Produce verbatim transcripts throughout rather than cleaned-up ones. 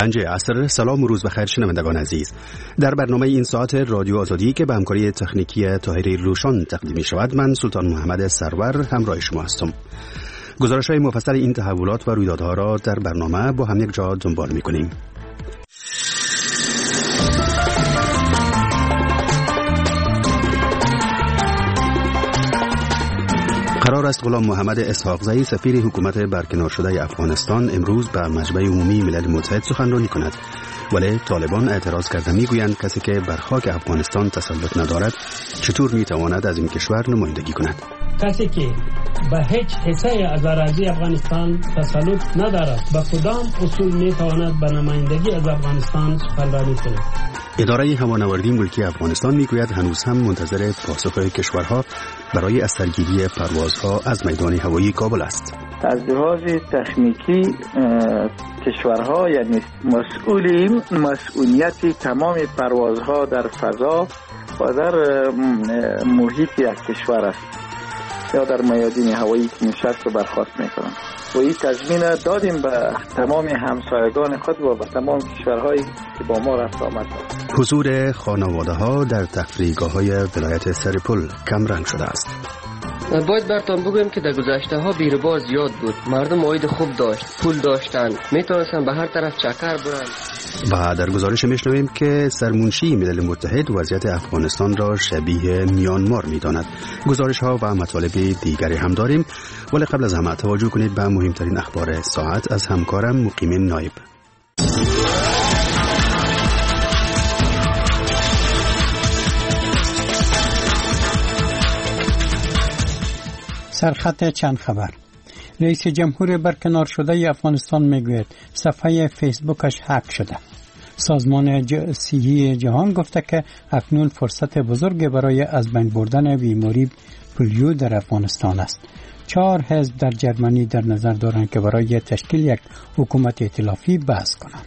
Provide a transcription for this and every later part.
پنج عصر. سلام و روز بخیر شنوندگان عزیز. در برنامه این ساعت رادیو آزادی که به همکاری تکنیکی طاهری روشان تقدیم می شود، من سلطان محمد سرور همراه شما هستم. گزارش های مفصل این تحولات و رویدادها را در برنامه با هم یک جا دنبال می کنیم. قرار است غلام محمد اسحاقزی سفیر حکومت برکنار شده افغانستان امروز به مجمع عمومی ملل متحد سخنرانی کند، ولی طالبان اعتراض کرده میگویند کسی که بر خاک افغانستان تسلط ندارد چطور میتواند از این کشور نمایندگی کند. کسی که به هیچ حصه از اراضی افغانستان تسلط ندارد به کدام اصول میتواند به نمایندگی از افغانستان سخنرانی کند؟ اداره هوانوردی ملکی افغانستان میگوید هنوز هم منتظر پاسخ کشورها برای از سرگیری پروازها از میدان هوایی کابل است. از لحاظ تکنیکی کشورها یعنی مسئولین مسئولیت تمام پروازها در فضا و در محیط یک کشور است یا در میادین هوایی که نشست و برخاست میکنند و این تضمین دادیم به تمام همسایگان خود و به تمام کشورهایی که با ما رفت آمد دارند. حضور خانواده ها در تفریحگاه های ولایت سرپل کم رنگ شده است. باید براتون بگویم که در گذشته ها بیروبار زیاد بود، مردم عاید خوب داشت، پول داشتن، میتونستن به هر طرف چکر برن. و در گزارش میشنویم که سرمنشی ملل متحد وضعیت افغانستان را شبیه میانمار میداند. گزارش ها و مطالب دیگری هم داریم، ولی قبل از همه توجه کنید به مهمترین اخبار ساعت از همکارم مقیم نایب. سرخط چند خبر. رئیس جمهور برکنار شده افغانستان میگوید صفحه فیسبوکش هک شده. سازمان صحی جهان گفته که اکنون فرصت بزرگ برای از بین بردن بیماری پولیو در افغانستان است. چهار حزب در جرمنی در نظر دارند که برای تشکیل یک حکومت ائتلافی بحث کنند.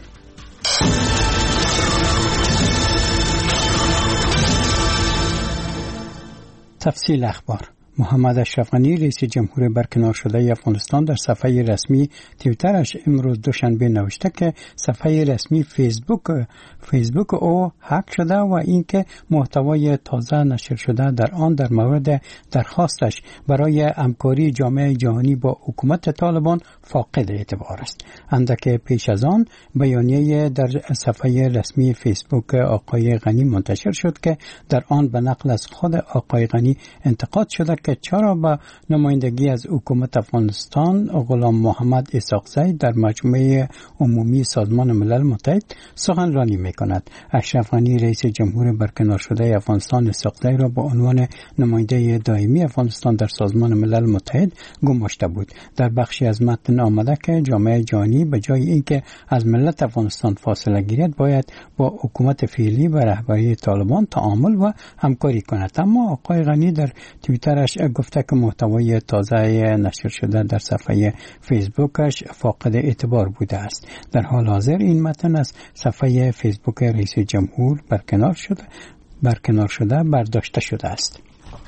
تفصیل اخبار. محمد اشرف غنی رئیس جمهور برکنار شده افغانستان در صفحه رسمی توییترش امروز دوشنبه نوشته که صفحه رسمی فیسبوک فیسبوک او هک شده و اینکه محتوای تازه نشر شده در آن در مورد درخواستش برای همکاری جامعه جهانی با حکومت طالبان فاقد اعتبار است. اندک پیش از آن بیانیه در صفحه رسمی فیسبوک آقای غنی منتشر شد که در آن به نقل از خود آقای غنی انتقاد شده که چرا با نمایندگی از حکومت افغانستان غلام محمد اسحاقزی در مجمع عمومی سازمان ملل متحد سخنرانی میکند. اشرف غنی رئیس جمهور برکنار شده افغانستان اسحاقزی را به عنوان نماینده دائمی افغانستان در سازمان ملل متحد گماشته بود. در بخشی از متن آمده که جامعه جهانی به جای اینکه از ملت افغانستان فاصله گیرد باید با حکومت فعلی و رهبری طالبان تعامل و همکاری کند. اما آقای غنی در توییترش گفته که محتوای تازه نشر شده در صفحه فیسبوکش فاقد اعتبار بوده است. در حال حاضر این متن از صفحه فیسبوک رئیس جمهور برکنار شده برکنار شده برداشته شده است.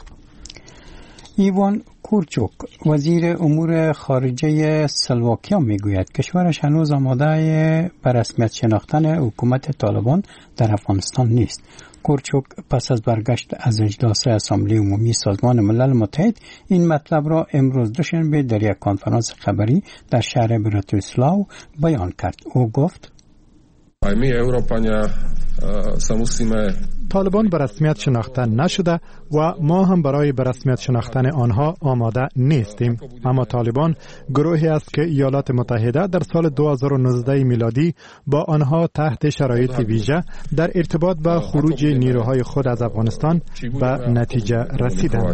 ایوان کورچوک وزیر امور خارجه اسلواکیا میگوید کشورش هنوز آماده بر رسمیت شناختن حکومت طالبان در افغانستان نیست. کورچوک پس از برگشت از اجلاس اسامبله عمومی سازمان ملل متحد این مطلب را امروز دوشنبه در یک کنفرانس خبری در شهر براتیسلاو بیان کرد. او گفت طالبان به رسمیت شناخته نشده و ما هم برای به رسمیت شناختن آنها آماده نیستیم. اما طالبان گروهی است که ایالات متحده در سال دو هزار و نوزده میلادی با آنها تحت شرایط ویژه در ارتباط با خروج نیروهای خود از افغانستان به نتیجه رسیدند.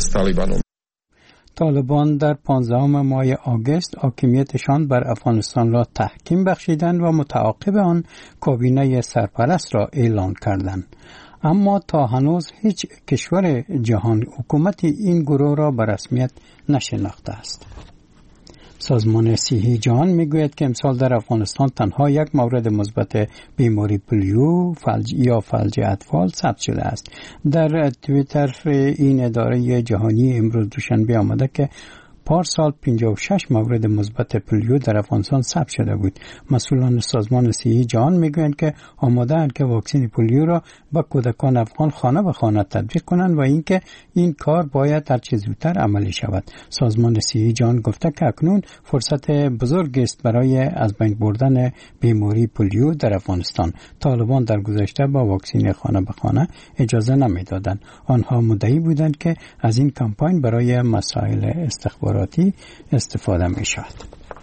طالبان در پانزدهم ماه آگوست حاکمیتشان بر افغانستان را تحکیم بخشیدند و متعاقب آن کابینه سرپرست را اعلان کردند. اما تا هنوز هیچ کشور جهان حکومت این گروه را به رسمیت نشناخته است. سازمان صحی جهان میگوید که امسال در افغانستان تنها یک مورد مثبت بیماری پولیو فلج یا فلج اطفال ثبت شده است. در توییتر این اداره جهانی امروز دوشنبه آمده که پارسال پنجاه و شش مورد مثبت پولیو در افغانستان ثبت شده بود. مسئولان سازمان صحی جهان میگویند که آماده‌اند که واکسن پولیو را به کودکان افغان خانه به خانه تطبیق کنند و اینکه این کار باید هر چه زودتر عملی شود. سازمان صحی جهان گفته که اکنون فرصت بزرگ است برای از بین بردن بیماری پولیو در افغانستان. طالبان در گذشته با واکسن خانه به خانه اجازه نمیدادند. آنها مدعی بودند که از این کمپاین برای مسائل استخباراتی استفاده می شود.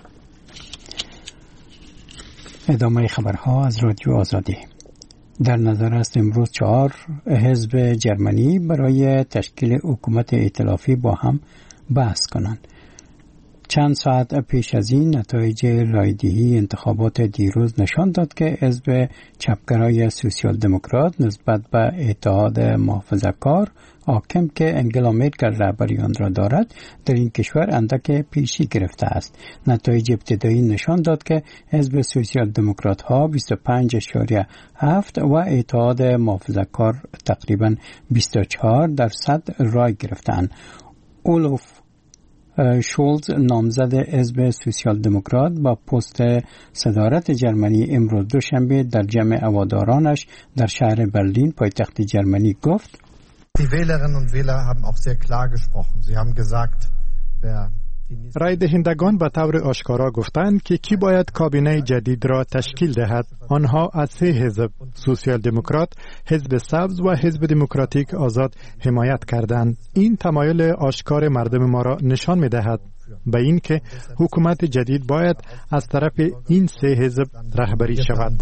ادامه خبرها از رادیو آزادی. در نظر است امروز چهار حزب جرمنی برای تشکیل حکومت ائتلافی با هم بحث کنند. چند ساعت پیش از این نتایج رایدهی انتخابات دیروز نشان داد که حزب چپگرای سوسیال دموکرات نسبت به اتحاد محافظه‌کار حاکم که انگلا مرکل رهبری آن را دارد در این کشور اندک پیشی گرفته است. نتایج ابتدایی نشان داد که حزب سوسیال دموکرات ها بیست و پنج اشاریه هفت و اتحاد محافظه‌کار تقریبا بیست و چهار درصد رای گرفتند. اولوف شولز نامزد حزب سوسیال دموکرات با پست صدارت جرمنی امروز دوشنبه در جمع هوادارانش در شهر برلین پایتخت جرمنی گفت: Die Wählerinnen und Wähler haben auch sehr klar gesprochen. Sie haben gesagt, wer رای دهندگان به طور آشکارا گفتند که کی باید کابینه جدید را تشکیل دهد. آنها از سه حزب، سوسیال دموکرات، حزب سبز و حزب دموکراتیک آزاد حمایت کردند. این تمایل آشکار مردم ما را نشان می دهد به این که حکومت جدید باید از طرف این سه حزب رهبری شود.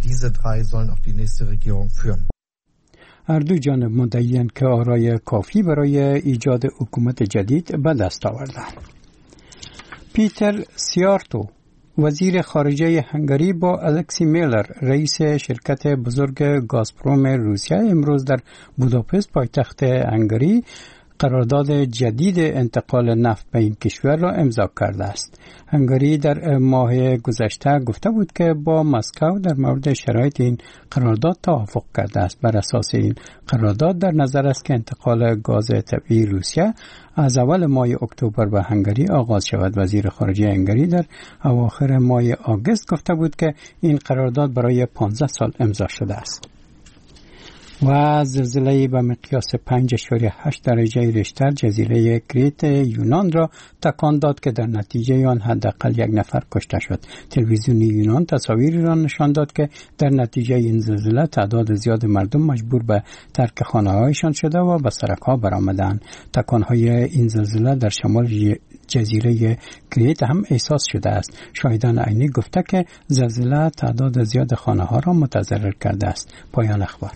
هر دو جانب مدعی‌اند که آرای کافی برای ایجاد حکومت جدید به دست آوردند. پیتر سیارتو وزیر خارجه هنگری با الکسی میلر رئیس شرکت بزرگ گازپروم روسیه امروز در بوداپست پایتخت هنگری قرارداد جدید انتقال نفت به این کشور را امضا کرده است. هنگری در ماه گذشته گفته بود که با مسکو در مورد شرایط این قرارداد توافق کرده است. بر اساس این قرارداد در نظر است که انتقال گاز طبیعی روسیه از اول ماه اکتبر به هنگری آغاز شود. وزیر خارجه هنگری در اواخر ماه آگوست گفته بود که این قرارداد برای پانزده سال امضا شده است. و زلزله به مقیاس پنج اشاریه هشت درجه ریشتر جزیره کریت یونان را تکان داد که در نتیجه آن حداقل یک نفر کشته شد. تلویزیون یونان تصاویری را نشان داد که در نتیجه این زلزله تعداد زیاد مردم مجبور به ترک خانه‌هایشان شده و به سرک‌ها برآمدند. تکان‌های این زلزله در شمال جزیره کریت هم احساس شده است. شاهدان عینی گفته که زلزله تعداد زیاد خانه‌ها را متضرر کرده است. پایان اخبار.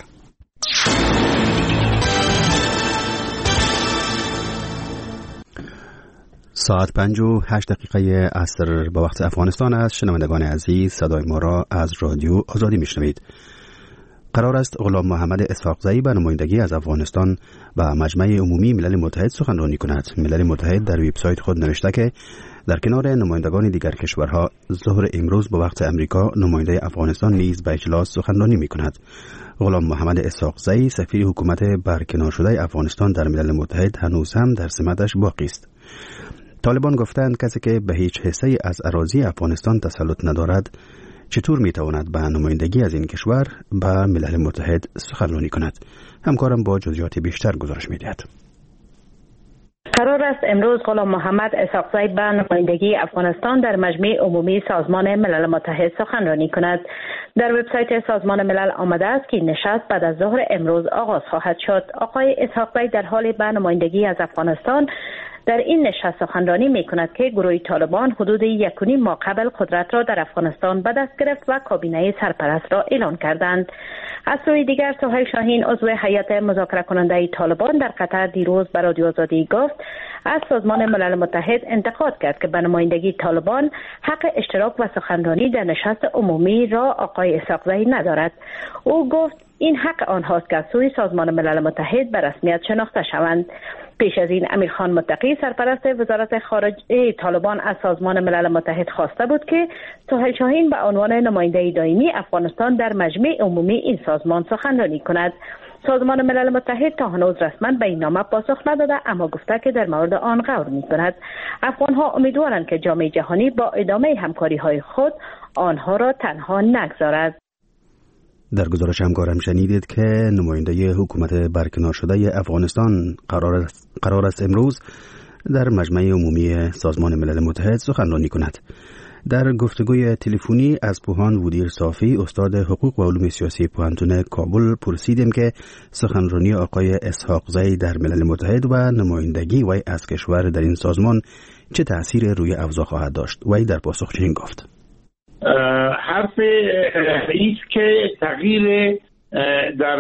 ساعت پنج و هشت دقیقه عصر به وقت افغانستان است. شنوندگان عزیز، صدای ما را از رادیو آزادی میشنوید. قرار است غلام محمد اسحاقزئی به نمایندگی از افغانستان و مجمع عمومی ملل متحد سخنرانی کند. ملل متحد در وبسایت خود نوشته که در کنار نمایندگان دیگر کشورها ظهر امروز به وقت امریکا نماینده افغانستان نیز به اجلاس سخنرانی می‌کند. غلام محمد اسحاقزئی سفیر حکومت برکنار شده افغانستان در ملل متحد هنوز هم در سمتش باقی است. طالبان گفتند کسی که به هیچ حصه از اراضی افغانستان تسلط ندارد چطور میتواند به نمایندگی از این کشور به ملل متحد سخنرانی کند؟ همکارم با جزئیات بیشتر گزارش می‌دهد. قرار است امروز غلام محمد اسحاقزئی به نمایندگی افغانستان در مجمع عمومی سازمان ملل متحد سخنرانی کند. در وبسایت سازمان ملل آمده است که نشست بعد از ظهر امروز آغاز خواهد شد. آقای اسحاقزئی در حال به نمایندگی از افغانستان در این نشست سخنرانی می کند که گروه طالبان حدود یک و نیم ماه قبل قدرت را در افغانستان به دست گرفت و کابینه سرپرست را اعلان کردند. از سوی دیگر سهیل شاهین عضو هیئت مذاکره کننده طالبان در قطر دیروز به رادیو آزادی گفت از سازمان ملل متحد انتقاد کرد که به نمایندگی طالبان حق اشتراک و سخنرانی در نشست عمومی را آقای اسحاقزئی ندارد. او گفت این حق آنهاست که از سوی سازمان ملل متحد به رسمیت شناخته شوند. پیش از این امیرخان متقی سرپرست وزارت خارجه طالبان از سازمان ملل متحد خواسته بود که سهیل شاهین به عنوان نماینده دائمی افغانستان در مجمع عمومی این سازمان سخنرانی کند. سازمان ملل متحد تا هنوز رسما به این نامه پاسخ نداده، اما گفته که در مورد آن غور می‌کند. افغان‌ها امیدوارند که جامعه جهانی با ادامه همکاری‌های خود آنها را تنها نگذارد. در گزارش همکارم شنیدید که نماینده حکومت برکنار شده افغانستان قرار است, قرار است امروز در مجمع عمومی سازمان ملل متحد سخنرانی کند. در گفتگوی تلفنی از پوهان وودیر صافی، استاد حقوق و علوم سیاسی پوهنتون کابل، پرسیدیم که سخنرانی آقای اسحاق زی در ملل متحد و نمایندگی وی از کشور در این سازمان چه تأثیر روی اوضاع خواهد داشت. وی در پاسخ چنین گفت: حرف رئیس که تغییر در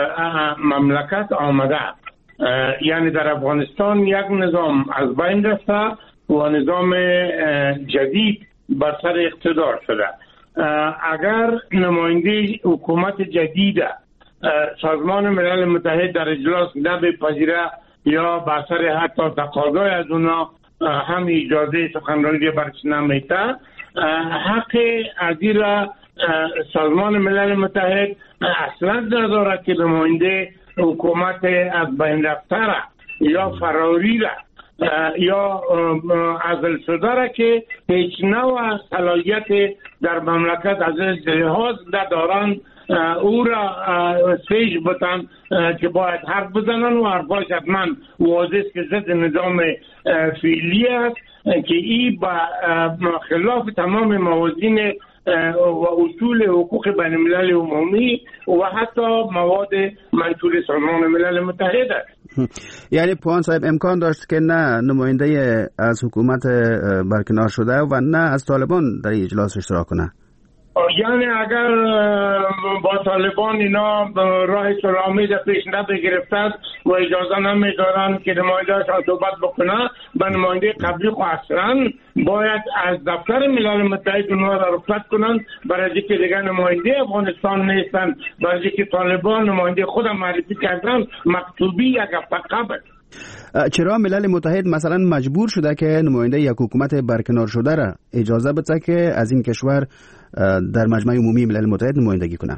مملکت آمده، یعنی در افغانستان یک نظام از بین رفته و نظام جدید بر سر اقتدار شده. اگر نماینده حکومت جدید سازمان ملل متحد در اجلاس نبپذیره یا بر سر حتی تقاضای از اونا هم اجازه سخنرانی برش نمیده، حق ازی را سازمان ملل متحد اصلا ندارد که نماینده حکومت از بین رفته را یا فراری را یا عزل شده را که هیچ نوع صلاحیت در مملکت از لحاظ ندارند او را سیج بتن که باید حرف بزنن و حرفاش حتما واضح که ضد نظام فعلی است که این با خلاف تمام موازین و اصول حقوق بین الملل عمومی و حتی مواد منشور سازمان ملل متحد است. یعنی پوان صاحب امکان داشت که نه نماینده از حکومت برکنار شده و نه از طالبان در اجلاس اشتراک کنه؟ یعنی اگر با طالبان اینا راه صلح‌آمیز پیش نگرفتند و اجازه نمیدارن که نماینده‌شان صحبت بکنه، به نماینده قبلی خو اصلا باید از دفتر ملل متحد اونها را رخصت کنند، برای اینکه دیگه نماینده افغانستان نیستن، برای اینکه طالبان نماینده خودم معرفی کردن مکتوبی یک هفته قبل. چرا ملل متحد مثلا مجبور شده که نماینده یک حکومت برکنار شده را اجازه بده که از این کشور در مجمع عمومی ملل متحد نمایندگی کنه؟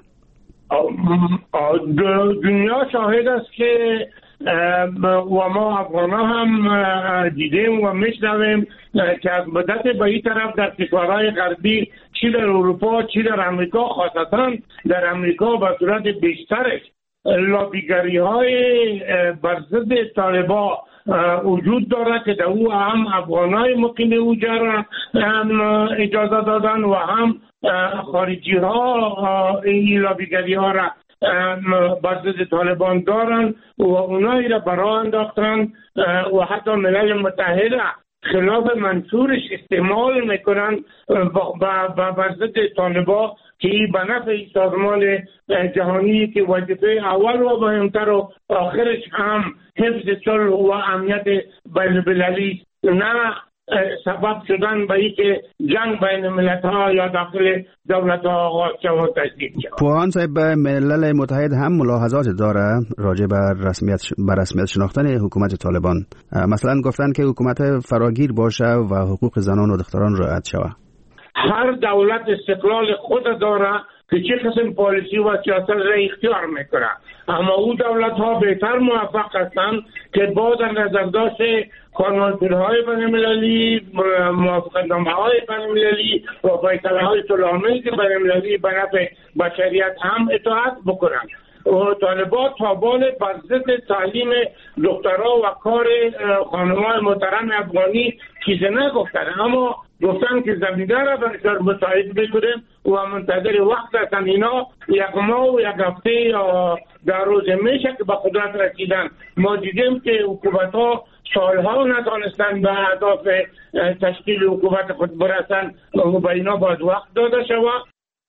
دنیا شاهد است که و ما افغانا هم دیدیم و میشنویم که از مدت به این طرف در کشورهای غربی، چی در اروپا چی در امریکا، خاصتا در امریکا به صورت بیشترش لابیگری های بر ضد طالبان وجود دارد که در او هم افغانای مقیم اوجا را اجازه دادن و هم خارجی ها این لابیگری ها را بر ضد طالبان دارن و اونایی را برا انداختن و حتی ملل متحد خلاف منشورش استعمال میکنن بر ضد طالبان که به نفع سازمان جهانی که وظیفه اول و مهمتر و آخرش هم حفظ صلح و امنیت بین المللی، نه سبب شدن به اینکه جنگ بین ملت‌ها یا داخل دولت‌ها آغاز شود و تشدید شود. پوهان صاحب، ملل متحد هم ملاحظات داره راجع بر رسمیت بر رسمیت شناختن حکومت طالبان. مثلا گفتن که حکومت فراگیر باشه و حقوق زنان و دختران رعایت شود. هر دولت استقلال خود داره که چه قسم پالیسی و سیاست را اختیار میکنه، اما او دولت ها بهتر موفق هستند که با در نظر داشت قانون‌های بین‌المللی، موافقتنامه های بین‌المللی و فیصله های صلح‌آمیز بین‌المللی به نفع بشریت هم اطاعت بکنند. و طالبان تابان بر ضد تعلیم دخترها و کار خانم‌های محترم افغانی چیزی نگفتن، اما گفتن که زمینه را برشار مساعد بکنیم و منتظر وقت هستن. اینا یک ماه و یک هفته یا در روز میشه که به قدرت رسیدن. ما دیدیم که حکومت ها سالها نتانستن به اهداف تشکیل حکومت خود برسن و به اینا باید وقت داده شود.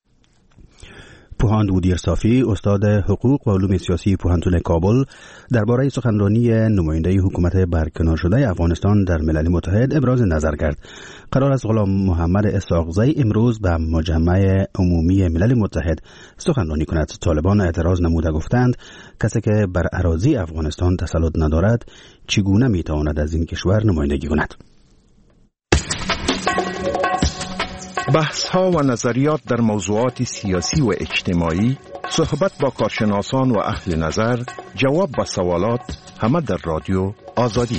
پوهان وودیر صافی، استاد حقوق و علوم سیاسی پوهنتون کابل، درباره سخنرانی نماینده حکومت برکنار شده افغانستان در ملل متحد ابراز نظر کرد. قرار است غلام محمد اسحاق زی امروز به مجمع عمومی ملل متحد سخنرانی کند. طالبان اعتراض نموده گفتند کسی که بر اراضی افغانستان تسلط ندارد چگونه میتواند از این کشور نمایندگی کند. بحث ها و نظریات در موضوعات سیاسی و اجتماعی، صحبت با کارشناسان و اهل نظر، جواب به سوالات، همه در رادیو آزادی.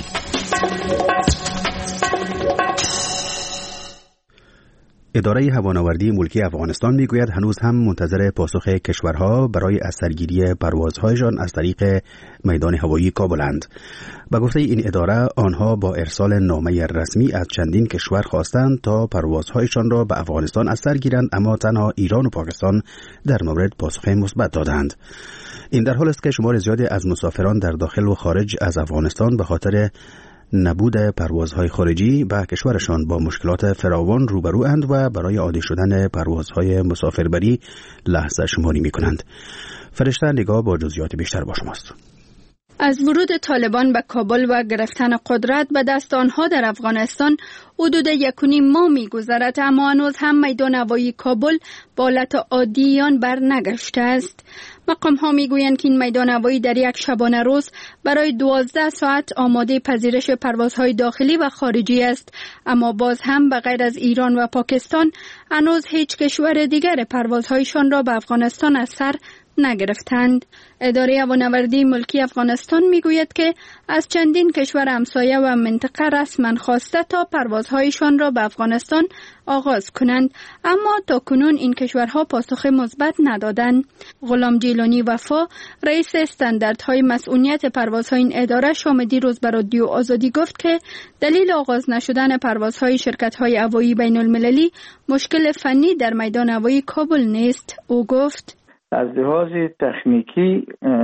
اداره هوانوردی ملکی افغانستان میگوید هنوز هم منتظر پاسخ کشورها برای از سرگیری پروازهایشان از طریق میدان هوایی کابلند. به گفته این اداره آنها با ارسال نامه رسمی از چندین کشور خواستند تا پروازهایشان را به افغانستان از سر گیرند، اما تنها ایران و پاکستان در مورد پاسخ مثبت دادند. این در حالی است که شمار زیادی از مسافران در داخل و خارج از افغانستان به خاطر نبود پروازهای خارجی به کشورشان با مشکلات فراوان روبروند و برای عادی شدن پروازهای مسافربری لحظه شماری می کنند. فرشته نگاه با جزئیات بیشتر با شماست. از ورود طالبان به کابل و گرفتن قدرت به دست آنها در افغانستان حدود یک و نیم ماه می‌گذرد، اما هنوز هم میدان هوایی کابل به حالت عادی آن بر نگشته است. مقام ها میگویند که این میدان هوایی در یک شبانه روز برای دوازده ساعت آماده پذیرش پروازهای داخلی و خارجی است، اما باز هم به غیر از ایران و پاکستان هنوز هیچ کشور دیگر پروازهایشان را به افغانستان از سر نگرفتند. اداره هوانوردی ملکی افغانستان میگوید که از چندین کشور همسایه و منطقه رسما خواسته تا پروازهایشان را به افغانستان آغاز کنند، اما تا کنون این کشورها پاسخ مثبت ندادند. غلام جیلانی وفا، رئیس استانداردهای مسئولیت پروازهای این اداره، شام دیروز به رادیو آزادی گفت که دلیل آغاز نشدن پروازهای شرکت‌های هوایی بین المللی مشکل فنی در میدان هوایی کابل نیست. او گفت از لحاظ تکنیکی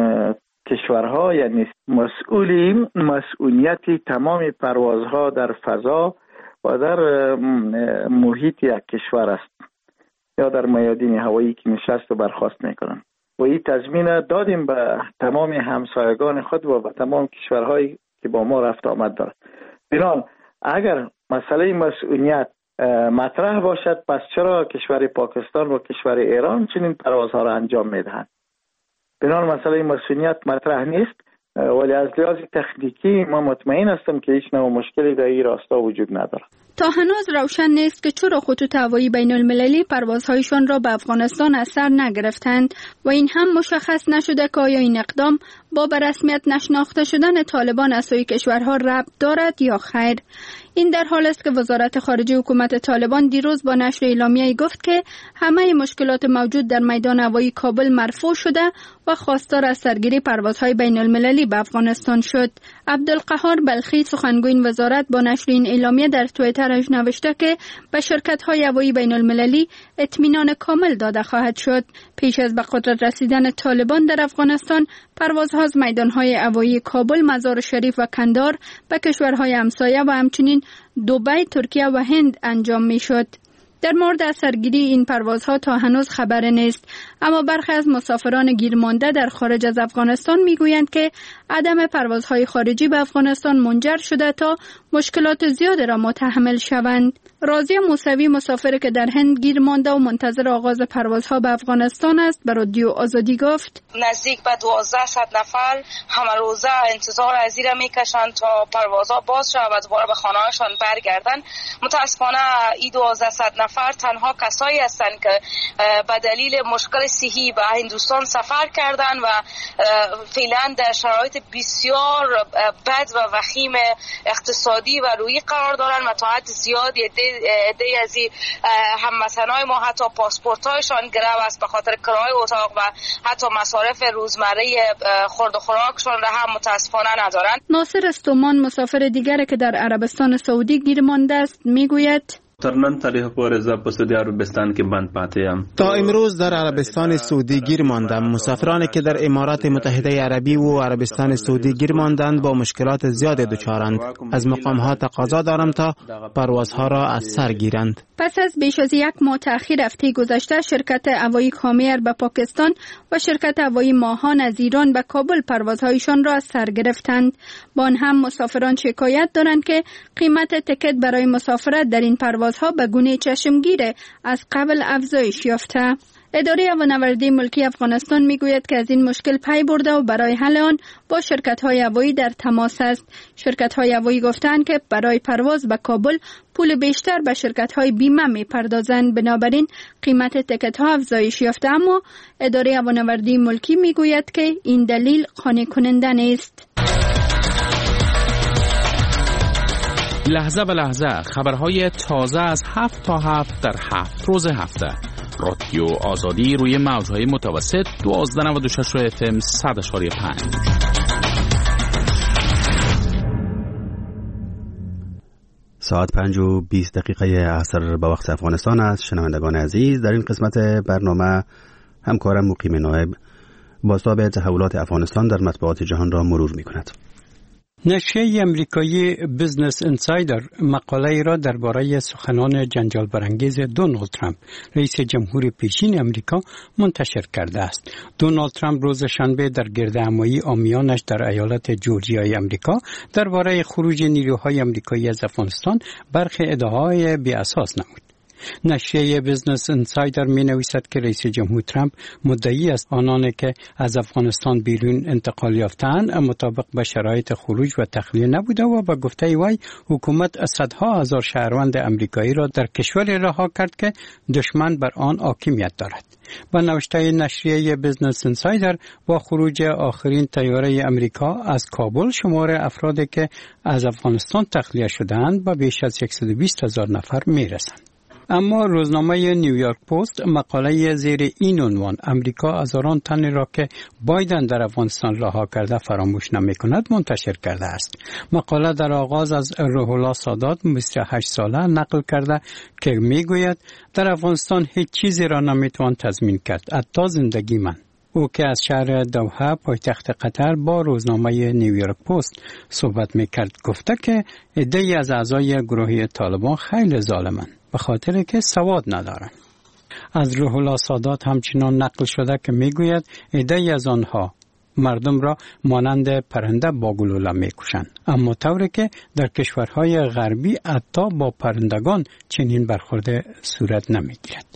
کشورها یعنی مسئولیم مسئولیت تمام پروازها در فضا و در محیط یک کشور است یا در میادین هوایی که نشست و برخاست میکنن و این تضمین دادیم به تمام همسایگان خود و به تمام کشورهایی که با ما رفت آمد دارد. بنابراین اگر مسئله مسئولیت مطرح باشد، پس چرا کشور پاکستان و کشور ایران چنین پروازها را انجام میدهند؟ بنابراین مسئله مسئولیت مطرح نیست، ولی از لحاظ تکنیکی ما مطمئن هستم که هیچ نوع مشکلی در این راستا وجود ندارد. تا هنوز روشن نیست که چرا خطوط هوایی بین المللی پروازهایشان را به افغانستان از سر نگرفتند و این هم مشخص نشده که آیا این اقدام با به رسمیت نشناخته شدن طالبان از سوی کشورها ربط دارد یا خیر. این در حال است که وزارت خارجه حکومت طالبان دیروز با نشر اعلامیه‌ای گفت که همه مشکلات موجود در میدان هوایی کابل مرفوع شده و خواستار از سرگیری پروازهای بین المللی به افغانستان شد. عبدالقهار بلخی، سخنگوی این وزارت، با نشر این اعلامیه در توییترش نوشته که به شرکت‌های هوایی بین المللی اطمینان کامل داده خواهد شد. پیش از به قدرت رسیدن طالبان در افغانستان، پروازها از میدان‌های هوایی کابل، مزار شریف و کندهار به کشورهای همسایه و همچنین دبی، ترکیه و هند انجام می‌شد. در مورد سرگیری این پروازها تا هنوز خبر نیست، اما برخی از مسافران گیرمانده در خارج از افغانستان میگویند که عدم پروازهای خارجی به افغانستان منجر شده تا مشکلات زیاد را متحمل شوند. راضیه موسوی، مسافر که در هند گیر مانده و منتظر آغاز پروازها به افغانستان است، به رادیو آزادی گفت نزدیک به دوازده صد نفر همه روزه انتظار از این را میکشند تا پروازها باز شود و دوباره به خانه‌هاشان برگردند. متاسفانه این دوازده صد نفر تنها کسایی هستند که به دلیل مشکل صحی به هندوستان سفر کردند و فعلا در شرایط بسیار بد و وخیم اقتصادی و روحی قرار دارند و تا حد زیادی عده از هموطنای ما حتی پاسپورت‌هایشان گرو است به خاطر کرایه اتاق و حتی مصارف روزمره خورد و خوراکشان را هم متاسفانه ندارند. ناصر استومان، مسافر دیگری که در عربستان سعودی گیر مانده است، میگوید تر نن تاریخ پورې زه په سعودي عربستان کې بند پاتې یم. تا امروز در عربستان سعودی گیر ماندم. مسافرانی که در امارات متحده عربی و عربستان سعودی گیر ماندند با مشکلات زیاد دچارند. از مقام ها تقاضا دارم تا پروازها را از سر گیرند. پس از بیش از یک ماه تأخیر هفته گذشته، شرکت هوایی کامیر به پاکستان و شرکت هوایی ماهان از ایران به کابل پروازهایشان را از سر گرفتند. با آن هم مسافران شکایت دارند که قیمت تکت برای مسافرت در این پروازها به گونه چشمگیر از قبل افزایش یافته. اداره هوانوردی ملکی افغانستان میگوید که از این مشکل پی برده و برای حل آن با شرکت‌های هوایی در تماس است. شرکت‌های هوایی گفتند که برای پرواز به کابل پول بیشتر به شرکت‌های بیمه می‌پردازند، بنابراین قیمت تکت‌ها افزایش یافته، اما اداره هوانوردی ملکی میگوید که این دلیل قانع کننده نیست. لحظه به لحظه خبرهای تازه از هفت تا هفت در هفت روز هفته. رادیو آزادی روی موجهای متوسط دوازده نود و شش اف ام صد اشاری پنج. ساعت پنج و بیست دقیقه عصر به وقت افغانستان است. شنوندگان عزیز، در این قسمت برنامه همکارم مقیم نایب بازتاب تحولات افغانستان در مطبوعات جهان را مرور می کند. نشریه امریکایی بیزنس اینسایدر مقاله را درباره سخنان جنجال برانگیز دونالد ترامپ رئیس جمهور پیشین امریکا منتشر کرده است. دونالد ترامپ روز شنبه در گردهمایی عامیانش در ایالت جورجیای امریکا درباره خروج نیروهای امریکایی از افغانستان برخی ادعاهای بی اساس نمود. نشریه بیزنس اینسایدر می نویسد که رئیس جمهور ترامپ مدعی است آنانی که از افغانستان بیرون انتقال یافتند مطابق به شرایط خروج و تخلیه نبوده و به گفته وی حکومت صدها هزار شهروند امریکایی را در کشوری رها کرد که دشمن بر آن حاکمیت دارد. با نوشته نشریه بیزنس اینسایدر با خروج آخرین طیاره امریکا از کابل شمار افرادی که از افغانستان تخلیه شدند به بیش از صد و بیست هزار نفر می رسند. اما روزنامه نیویورک پست مقاله زیر این عنوان امریکا هزاران تن را که بایدن در افغانستان رها کرده فراموش نمی کند منتشر کرده است. مقاله در آغاز از روح الله سادات بیست و هشت ساله نقل کرده که می گوید در افغانستان هیچ چیزی را نمی توان تضمین کرد، حتی زندگی من. او که از شهر دوحه پایتخت قطر با روزنامه نیویورک پست صحبت می کرد گفته که عده‌ای از اعضای گروه طالبان خیلی ظالمند به خاطر که سواد ندارند. از روح الله سادات همچنان نقل شده که میگوید عده‌ای از آنها مردم را مانند پرنده با گلوله میکشند، اما طوری که در کشورهای غربی حتی با پرندگان چنین برخورد صورت نمیگیرد.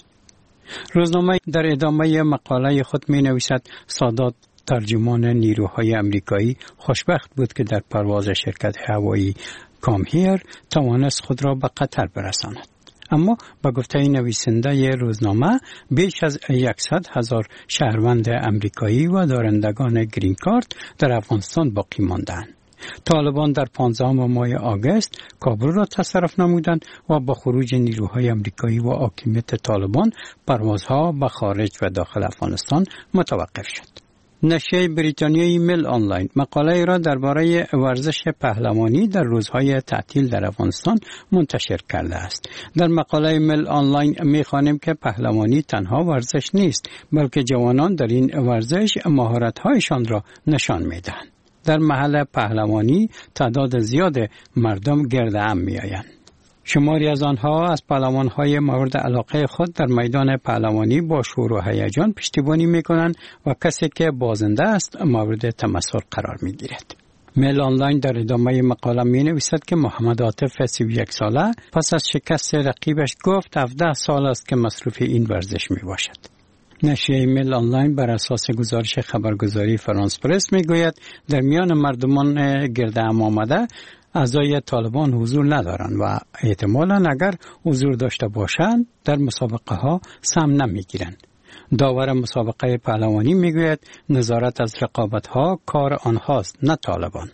روزنامه در ادامه مقاله خود می نویسد سادات ترجمان نیروهای امریکایی خوشبخت بود که در پرواز شرکت هوایی کامهیر توانست خود را به قطر برساند. اما با گفته نویسنده روزنامه بیش از صد هزار شهروند امریکایی و دارندگان گرین کارت در افغانستان باقی ماندند. طالبان در پانزدهم ماه آگوست کابل را تصرف نمودند و با خروج نیروهای امریکایی و حاکمیت طالبان پروازها به خارج و داخل افغانستان متوقف شد. نشریه بریتانیایی میل آنلاین مقاله را درباره ورزش پهلوانی در روزهای تعطیل در افغانستان منتشر کرده است. در مقاله میل آنلاین می‌خوانیم که پهلوانی تنها ورزش نیست، بلکه جوانان در این ورزش مهارت‌هایشان را نشان می‌دهند. در محل پهلوانی تعداد زیاد مردم گرد هم می‌آیند. شماری از آنها از پهلوان‌های مورد علاقه خود در میدان پهلوانی با شور و هیجان پشتیبانی می‌کنند و کسی که بازنده است مورد تمسخر قرار می‌گیرد. میل آنلاین در ادامه مقاله می‌نویسد که محمد عاطف سی و یک ساله پس از شکست رقیبش گفت هفده سال است که مصروف این ورزش می‌باشد. نشریه میل آنلاین بر اساس گزارش خبرگزاری فرانس پرس میگوید در میان مردمان گرد هم آمده اعضای طالبان حضور ندارند و احتمالاً اگر حضور داشته باشند در مسابقه ها سهم نمیگیرند. داور مسابقه پهلوانی میگوید نظارت از رقابت ها کار آنهاست نه طالبان.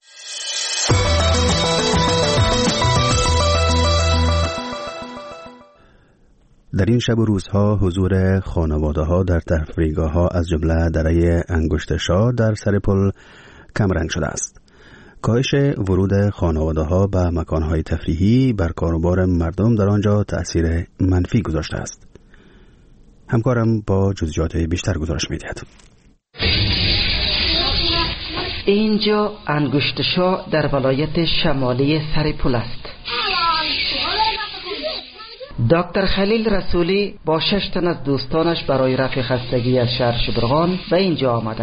در این شب و روزها حضور خانواده ها در تفریحگاه ها از جمله دره انگشت شاه در سر پل کمرنگ شده است. کاهش ورود خانواده ها به مکان های تفریحی بر کاروبار مردم در آنجا تأثیر منفی گذاشته است. همکارم با جزئیات بیشتر گزارش می‌دهد. اینجا انگشت شاه در ولایت شمالی سر پل است. دکتر خلیل رسولی با شش تن از دوستانش برای رفع خستگی از شهر شبرغان به اینجا آمده است.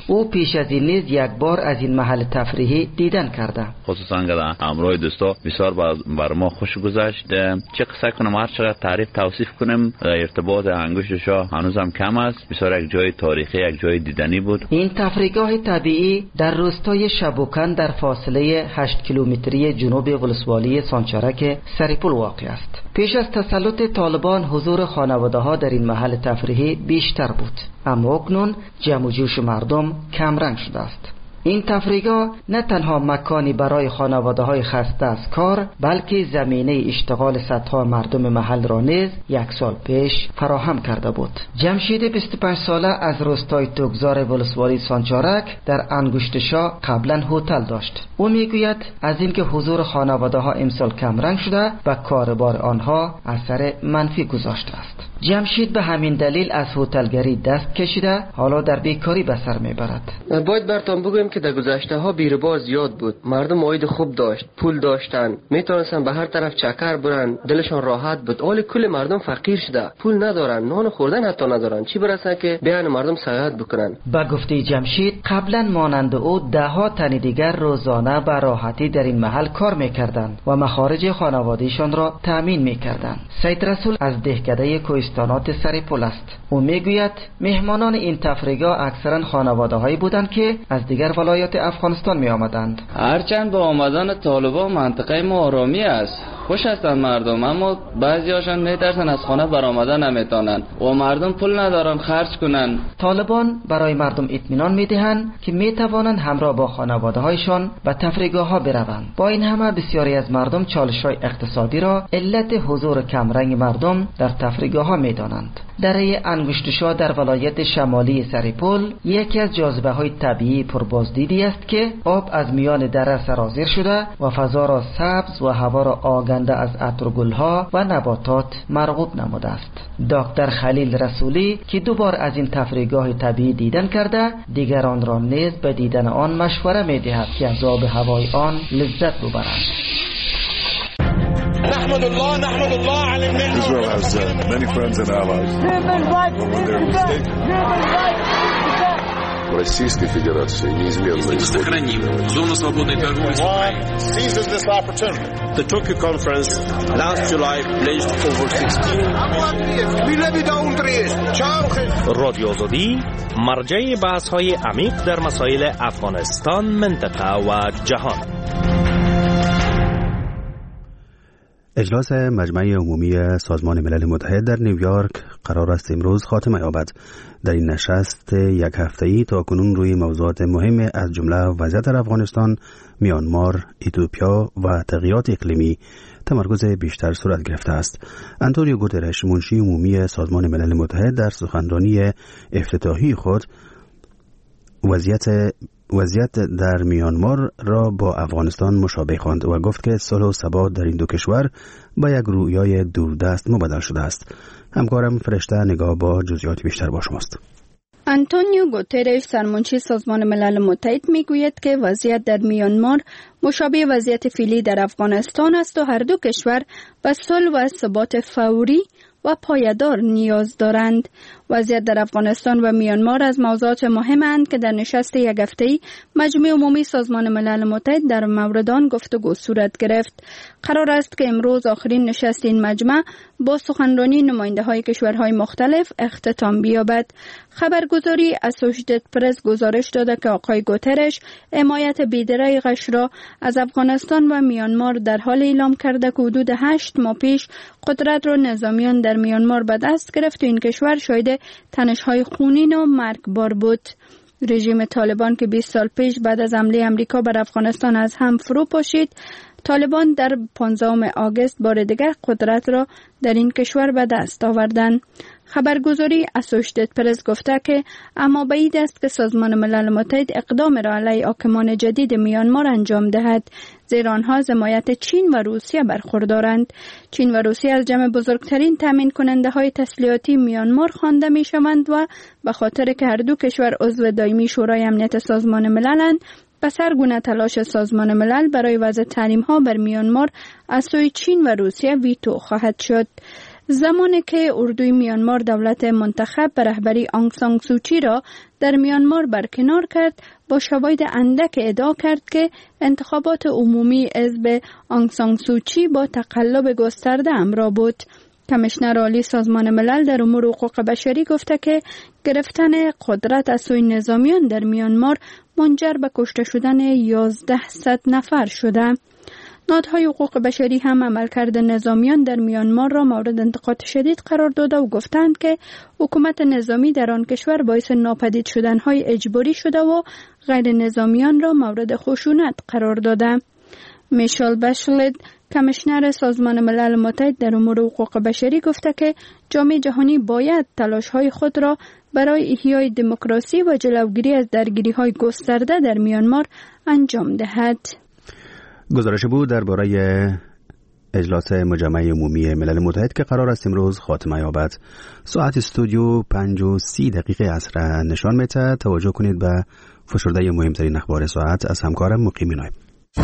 او پیش از این نیز یک بار از این محل تفریحی دیدن کرده. خصوصا که همراه دوستا بسیار بر ما خوش گذشت. چه قصه کنم، هر چقدر تعریف توصیف کنم ارتباط انگشت شاه هنوزم کم است. بسیار یک جای تاریخی، یک جای دیدنی بود. این تفریحگاه طبیعی در روستای شبوکن در فاصله هشت کیلومتری جنوب ولسوالی سانچارک سریپول واقع است. پیش از تسلط طالبان حضور خانواده ها در این محل تفریحی بیشتر بود، اما اکنون جمع و جوش مردم کم رنگ شده است. این تفریحگاه نه تنها مکانی برای خانواده های خسته از کار، بلکه زمینه اشتغال صدها مردم محل را نیز یک سال پیش فراهم کرده بود. جمشید بیست و پنج ساله از روستای توگزار ولسوالی سانچارک در انگشت شاه قبلا هتل داشت. او میگوید از اینکه حضور خانواده ها امسال کم رنگ شده و کاربار آنها اثر منفی گذاشته است. جمشید به همین دلیل از هتلگری دست کشیده، حالا در بیکاری به سر میبرد. باید براتون بگویم که در گذشته ها بیروبار زیاد بود. مردم عاید خوب داشت، پول داشتن، میتونستن به هر طرف چکر برن، دلشان راحت بود. حال کل مردم فقیر شده، پول ندارن، نان خوردن حتی ندارن، چی برسه که بیان مردم سیاحت بکنن. با گفته جمشید قبلا مانند او ده ها تن دیگر روزانه به راحتی در این محل کار میکردند و مخارج خانوادهشان را تامین میکردند. سید رسول از دهکده کوهستانات سریپول است. او میگوید مهمانان این تفریحگاه اکثرا خانواده‌هایی بودند که از دیگر ولایات افغانستان می آمدند. هرچند با آمدن طالبان منطقه ما آرامی است، خوش هستند مردم، اما بعضی هاشان میترسن از خانه برآمدن نمیتونن و مردم پول ندارن خرج کنن. طالبان برای مردم اطمینان میدهند که میتوانند همراه با خانواده هایشان به تفریحگاه ها بروند. با این همه بسیاری از مردم چالش های اقتصادی را علت حضور کمرنگ مردم در تفریحگاه ها میدانند. دره انگشت شاه در ولایت شمالی سریپول یکی از جاذبه های طبیعی پربازدیدی است که آب از میان دره سرازیر شده و فضا را سبز و هوا را آگنده از عطر گلها و نباتات مرغوب نموده است. دکتر خلیل رسولی که دوبار از این تفریحگاه طبیعی دیدن کرده، دیگران را نیز به دیدن آن مشوره می‌دهد که از آب هوای آن لذت ببرند. نحمد الله نحمد الله على النعمة. Israel has uh, many friends and allies. Российской Федерации неизменно сохраним зону свободной торговли с Украиной. Seizes this opportunity. The Tokyo conference last July pledged over sixteen. رادیو آزادی مرجع بحث‌های عمیق در مسائل افغانستان، منطقه و جهان. اجلاس مجمع عمومی سازمان ملل متحد در نیویورک قرار است امروز خاتمه یابد. در این نشست یک هفته‌ای تاکنون روی موضوعات مهم از جمله وضعیت در افغانستان، میانمار، اتیوپیا و تغییرات اقلیمی تمرکز بیشتر صورت گرفته است. آنتونیو گوترش، منشی عمومی سازمان ملل متحد، در سخنرانی افتتاحی خود وضعیت وضعیت در میانمار را با افغانستان مشابه خواند و گفت که صلح و ثبات در این دو کشور با یک رویای دوردست مبدل شده است. همکارم فرشته نگاه با جزئیات بیشتر با شماست. آنتونیو گوترش، سرمنشی سازمان ملل متحد، میگوید که وضعیت در میانمار مشابه وضعیت فعلی در افغانستان است و هر دو کشور به صلح و ثبات فوری و پایدار نیاز دارند. وضعیت در افغانستان و میانمار از موضوعات مهمند که در نشست یک هفته‌ای مجمع عمومی سازمان ملل متحد در مورد آن گفتگو صورت گرفت. قرار است که امروز آخرین نشست این مجمع با سخنرانی نماینده‌های کشورهای مختلف اختتام بیابد. خبرگزاری اسوشیتد پرس گزارش داده که آقای گوترش حمایت بی‌دریغش را از افغانستان و میانمار در حال اعلام کرده که حدود هشت ماه پیش قدرت را نظامیان در میانمار به دست گرفت و این کشور شاهد تنش‌های خونین و مرگبار بود. رژیم طالبان که بیست سال پیش بعد از حمله امریکا بر افغانستان از هم فرو پاشید، طالبان در پانزدهم آگوست بار دیگر قدرت را در این کشور به دست آوردند. خبرگزاری اسوشیتد پرس گفته که اما بعید است که سازمان ملل متحد اقدام را علیه حاکمان جدید میانمار انجام دهد، زیرا آنها از حمایت چین و روسیه برخوردارند. چین و روسیه از جمع بزرگترین تامین کننده های تسلیحاتی میانمار خوانده می شوند و به خاطر که هر دو کشور عضو دائمی شورای امنیت سازمان مللند، پس هر گونه تلاش سازمان ملل برای وضع تحریم ها بر میانمار از سوی چین و روسیه ویتو خواهد شد. زمانی که اردوی میانمار دولت منتخب به رهبری آنگ سان سوچی را در میانمار برکنار کرد، با شواهد اندک ادعا کرد که انتخابات عمومی حزب آنگ سان سوچی با تقلب گسترده همراه بود. کمیشنر عالی سازمان ملل در امور حقوق بشری گفته که گرفتن قدرت از سوی نظامیان در میانمار منجر به کشته شدن یازده صد نفر شده. نهادهای حقوق بشری هم عملکرد نظامیان در میانمار را مورد انتقاد شدید قرار داده و گفتند که حکومت نظامی در آن کشور باعث ناپدید شدنهای اجباری شده و غیر نظامیان را مورد خشونت قرار داده. میشل بشلت، کمیشنر سازمان ملل متحد در امور حقوق بشری گفته که جامعه جهانی باید تلاش‌های خود را برای احیای دموکراسی و جلوگیری از درگیری‌های گسترده در میانمار انجام دهد. گزارش بود درباره اجلاس مجمع عمومی ملل متحد که قرار است امروز خاتمه یابد. ساعت استودیو پنج و سی دقیقه عصر نشان می‌دهد. توجه کنید به فشرده مهمترین اخبار ساعت از همکارم مقیم نایب.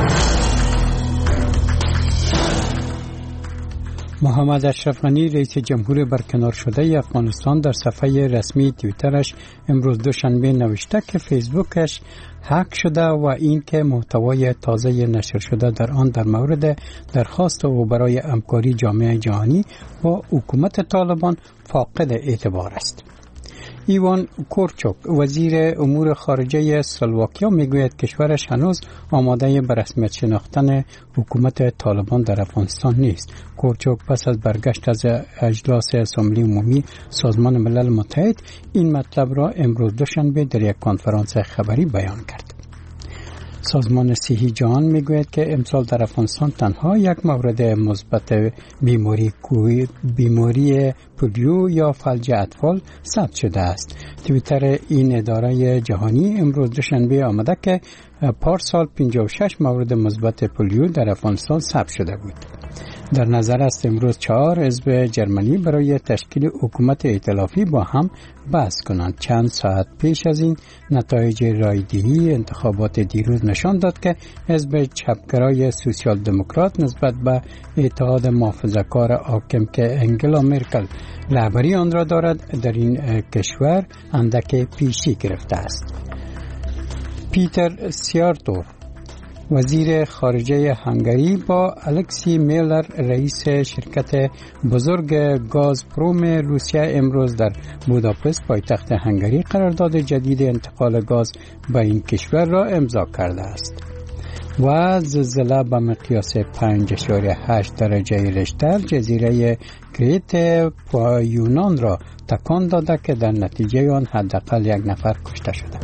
محمد اشرف غنی رئیس جمهور برکنار شده افغانستان در صفحه رسمی توییترش امروز دوشنبه نوشته که فیسبوکش هک شده و این که محتوای تازه نشر شده در آن در مورد درخواست او برای همکاری جامعه جهانی با حکومت طالبان فاقد اعتبار است. ایوان کورچوک وزیر امور خارجه اسلواکیا میگوید کشورش هنوز آماده به رسمیت شناختن حکومت طالبان در افغانستان نیست. کورچوک پس از برگشت از اجلاس اسمبلی عمومی سازمان ملل متحد این مطلب را امروز دوشنبه در یک کنفرانس خبری بیان کرد. سازمان صحی جهان میگوید که امسال در افغانستان تنها یک مورد مثبت بیماری کوی بیماری پولیو یا فلج اطفال ثبت شده است. توییتر این اداره جهانی امروز دوشنبه آمده که پارسال پنجاه و شش مورد مثبت پولیو در افغانستان ثبت شده بود. در نظر است امروز چهار حزب جرمنی برای تشکیل حکومت ائتلافی با هم بحث کنند. چند ساعت پیش از این نتایج رایدهی انتخابات دیروز نشان داد که حزب چپگرای سوسیال دموکرات نسبت به اتحاد محافظه‌کار حاکم که انگلا مرکل رهبری آن را دارد در این کشور اندک پیشی گرفته است. پیتر سیارتور وزیر خارجه هنگری با الکسی میلر رئیس شرکت بزرگ گازپروم روسیه امروز در بوداپست پایتخت هنگری قرارداد جدید انتقال گاز به این کشور را امضا کرده است. و زلزله به مقیاس پنج اشاره هشت درجه ریشتر جزیره کریت یونان را تکان داده که در نتیجه آن حداقل یک نفر کشته شده.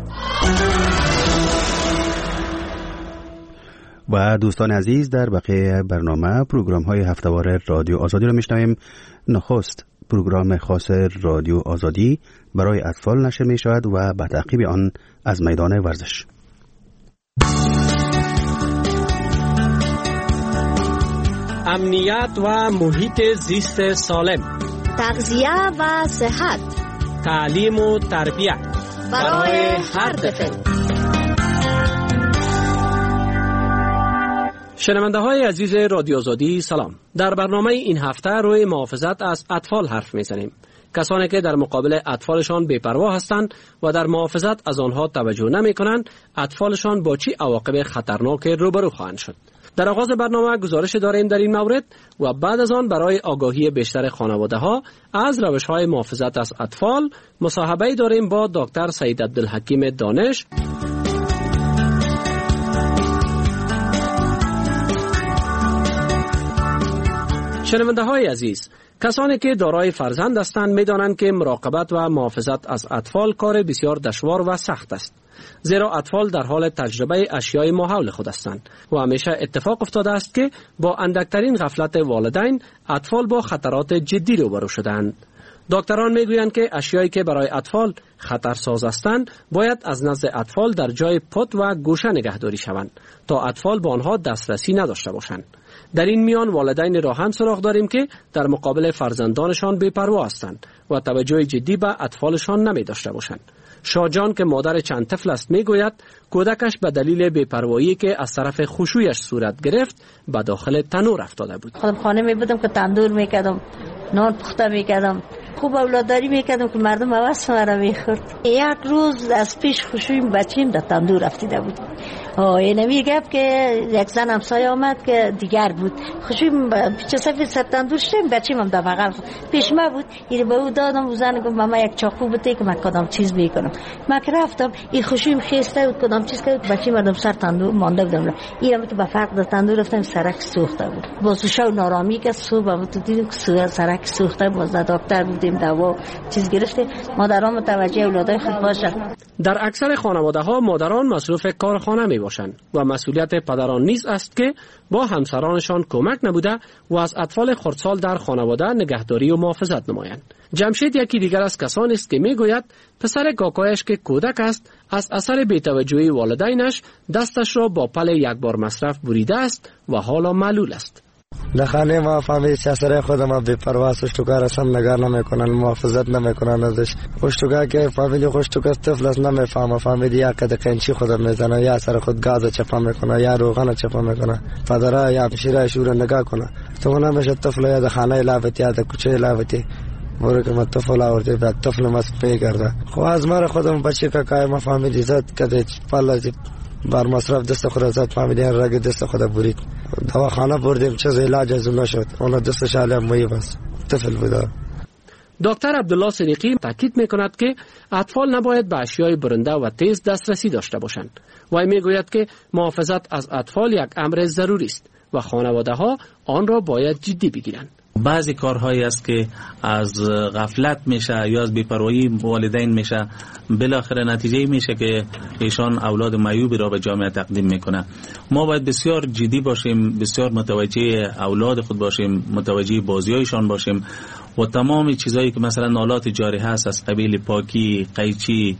و دوستان عزیز در بقیه برنامه پروگرام های هفته‌وار رادیو آزادی را میشنویم. نخست پروگرام خاص رادیو آزادی برای اطفال نشر می شود و به تعقیب آن از میدان ورزش. امنیت و محیط زیست سالم، تغذیه و صحت، تعلیم و تربیت برای هر طفل. شنونده های عزیز رادیو آزادی سلام. در برنامه این هفته روی محافظت از اطفال حرف میزنیم. کسانی که در مقابل اطفالشان بی‌پروا هستند و در محافظت از آنها توجه نمی کنند، اطفالشان با چه عواقب خطرناک روبرو خواهند شد. در آغاز برنامه گزارش داریم در این مورد و بعد از آن برای آگاهی بیشتر خانواده ها از روش های محافظت از اطفال مصاحبه داریم با دکتر سعید عبدالحکیم دانش. شنونده های عزیز، کسانی که دارای فرزند هستند می دانند که مراقبت و محافظت از اطفال کار بسیار دشوار و سخت است. زیرا اطفال در حال تجربه اشیای ما حول خود هستند و همیشه اتفاق افتاده است که با اندکترین غفلت والدین اطفال با خطرات جدی روبرو شدند. دکتران میگویند که اشیایی که برای اطفال خطرساز هستند باید از نزد اطفال در جای پت و گوشه نگهداری شوند تا اطفال به آنها دسترسی نداشته باشند. در این میان والدین را هم سراغ داریم که در مقابل فرزندانشان بی‌پروا هستند و توجه جدی به اطفالشان نمی داشته باشند. شاجان که مادر چند طفل است میگوید کودکش به دلیل بی‌پروایی که از طرف خشویش صورت گرفت به داخل تنور افتاده بود. خودم خانه می بودم که تندور میکردم، نان پخته میکردم، خوب اولاداری میکردم که مردم عوض مرا میخورد. یک روز از پیش خشویم بچیم در تندور افتیده بود. اینه میگه که یک زن همسایه آمد که دیگر بود، خشویم پیچه سفید سر تندور شدیم، بچیم هم در بغل پیش ما بود. اینه به او دادم و زن گفت ماما یک چاقو بده که من کدام چیز میکنم. من که رفتم این خشویم خیسته بود کدام چیز کرد، بچیم مردم سر تندور مانده بودم. اینه که به فرق در تندور رفتم سرک سوخته بود. باز شو نارامی که صبح بود دیدیم که سرک سوخته بود. دکتر بودیم دوا چیز گرفته. مادران متوجه اولادای خود باشند. در اکثر خانواده ها مادران مصروف کارخانه می باشند و مسئولیت پدران نیز است که با همسرانشان کمک نبوده و از اطفال خردسال در خانواده نگهداری و محافظت نمایند. جمشید یکی دیگر از کسانی است که میگوید پسر کاکایش که کودک است از اثر بی‌توجهی والدینش دستش را با پل یک بار مصرف بریده است و حالا معلول است. در خانه ما فهمید چسره خودم بی پروا اشتوکار اصلا نگاه نمیکنن، محافظت نمیکنن ازش. اشتوکار که فهمید اشتوکار طفل است نمیفهمه، فهمید یا قد قنچی خودم میزنه یا سر خود گاز چپا میکنه یا روغن چپا میکنه. پدرها یا همشیره شور نگاه کنه تو نمیشه طفل یا در خانه لعبتی یا در کوچه لعبتی برو که من طفل آورده بعد طفل مست پی کرده. خب از مر خودم بچه که که ما فهمید عزت کده پل بر مصرف دست خود ازت فهمیدین رگ دست خود برید. دواخانه بردیم چیز علاج از اون نشد، اون دستش عالم مویی بس طفل بوده. دکتر عبدالله صدیقی تاکید میکند که اطفال نباید به اشیای برنده و تیز دسترسی داشته باشند. وی میگوید که محافظت از اطفال یک امر ضروری است و خانواده ها آن را باید جدی بگیرند. بعضی کارهایی است که از غفلت میشه یا از بی‌پروایی والدین میشه، بالاخره نتیجه میشه که ایشان اولاد معیوبی را به جامعه تقدیم میکنه. ما باید بسیار جدی باشیم، بسیار متوجه اولاد خود باشیم، متوجه بازیایشان باشیم و تمام چیزایی که مثلا آلات جاری هست از قبیل پاکی، قیچی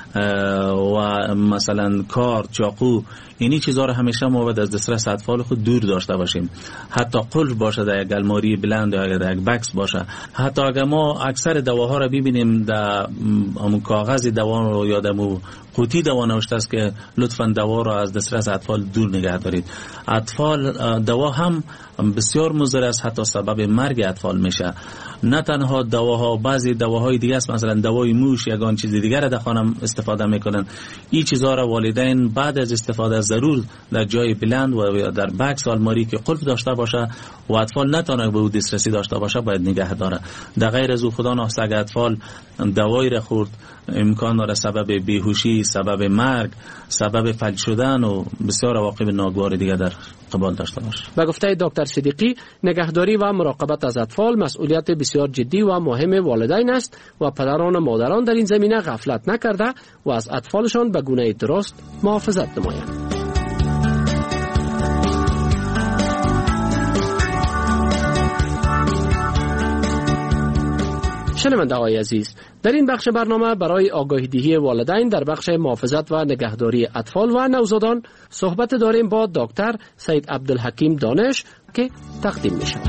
و مثلا کارت، چاقو، اینی چیزها رو همیشه ما باید از دسترس اطفال خود دور داشته باشیم. حتی قلف باشه در یک الماری بلند یا در یک بکس باشه. حتی اگر ما اکثر دواها رو ببینیم در همون کاغذ دوا رو یا در قوطی دوا نوشته است که لطفاً دوا رو از دسترس اطفال دور نگه دارید. اطفال دوا هم بسیار مضر است، حتی سبب مرگ اطفال میشه. نه تنها دواها، بعضی دواهای دیگه است، مثلا دوای موش یا آن چیز دیگه را در خانه استفاده میکنن. این چیزا را والدین بعد از استفاده ضرور در جای بلند و در بکس آلماری که قلف داشته باشه و اطفال نتونه به او دسترسی داشته باشه باید نگه داره. در غیر از او خدا نخواسته اگر اطفال دوایی را خورد امکان داره سبب بیهوشی، سبب مرگ، سبب فلج شدن و بسیار عواقب ناگوار دیگه در قبال داشته باشه. به گفته دکتر صدیقی نگهداری و مراقبت از اطفال مسئولیت بسیار جدی و مهم والدین است و پدران و مادران در این زمینه غفلت نکرده و از اطفالشان به گونه درست محافظت نمایند. شنونده های عزیز، در این بخش برنامه برای آگاهی دهی والدین در بخش محافظت و نگهداری اطفال و نوزادان صحبت داریم با دکتر سید عبدالحکیم دانش که تقدیم می شود.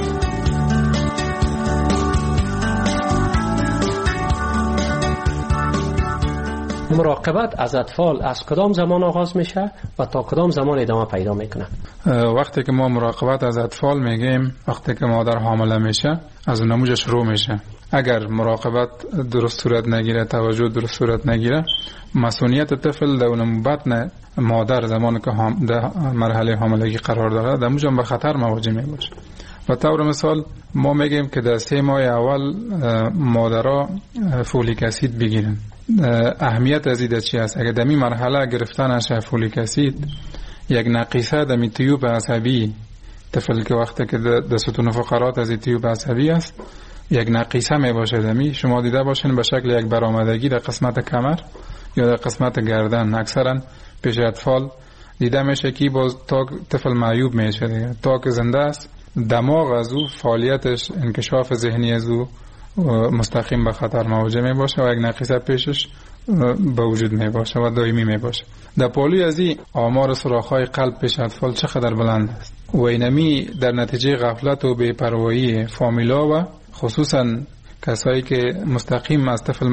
مراقبت از اطفال از کدام زمان آغاز میشه و تا کدام زمان ادامه پیدا میکنه؟ وقتی که ما مراقبت از اطفال میگیم وقتی که مادر حامله میشه از نموش شروع میشه. اگر مراقبت درست صورت نگیره، توجه درست صورت نگیره، مسئولیت طفل در بطن مادر زمانی که در مرحله حاملگی قرار داره در اونجا به خطر مواجه میشه. و طور مثال ما میگیم که در سه ماه اول مادرها فولیک اسید بگیرن. اهمیت از این چی است؟ اگر در این مرحله گرفتن از فولیک اسید یک نقیصه در تیوب عصبی طفل که وقتی که در ستون فقرات از تیوب عصبی است یک نقیصه می باشه دمی، شما دیده باشین به شکل یک برآمدگی در قسمت کمر یا در قسمت گردن. اکثرا پیش اطفال دیده میشه که باز تا طفل معیوب میشه دیگه. تا که زنده است دماغ از او فعالیتش، انکشاف ذهنی از او مستقیم به خطر مواجه می باشه و یک نقیصه پیشش به وجود می باشه و دائمی می باشه. در پالوی از این آمار سوراخ‌های قلب پیش اطفال چقدر بلند است و اینمی در نتیجه غفلت و بی‌پروایی فامیلا و خصوصا کسایی که مستقیم از طفل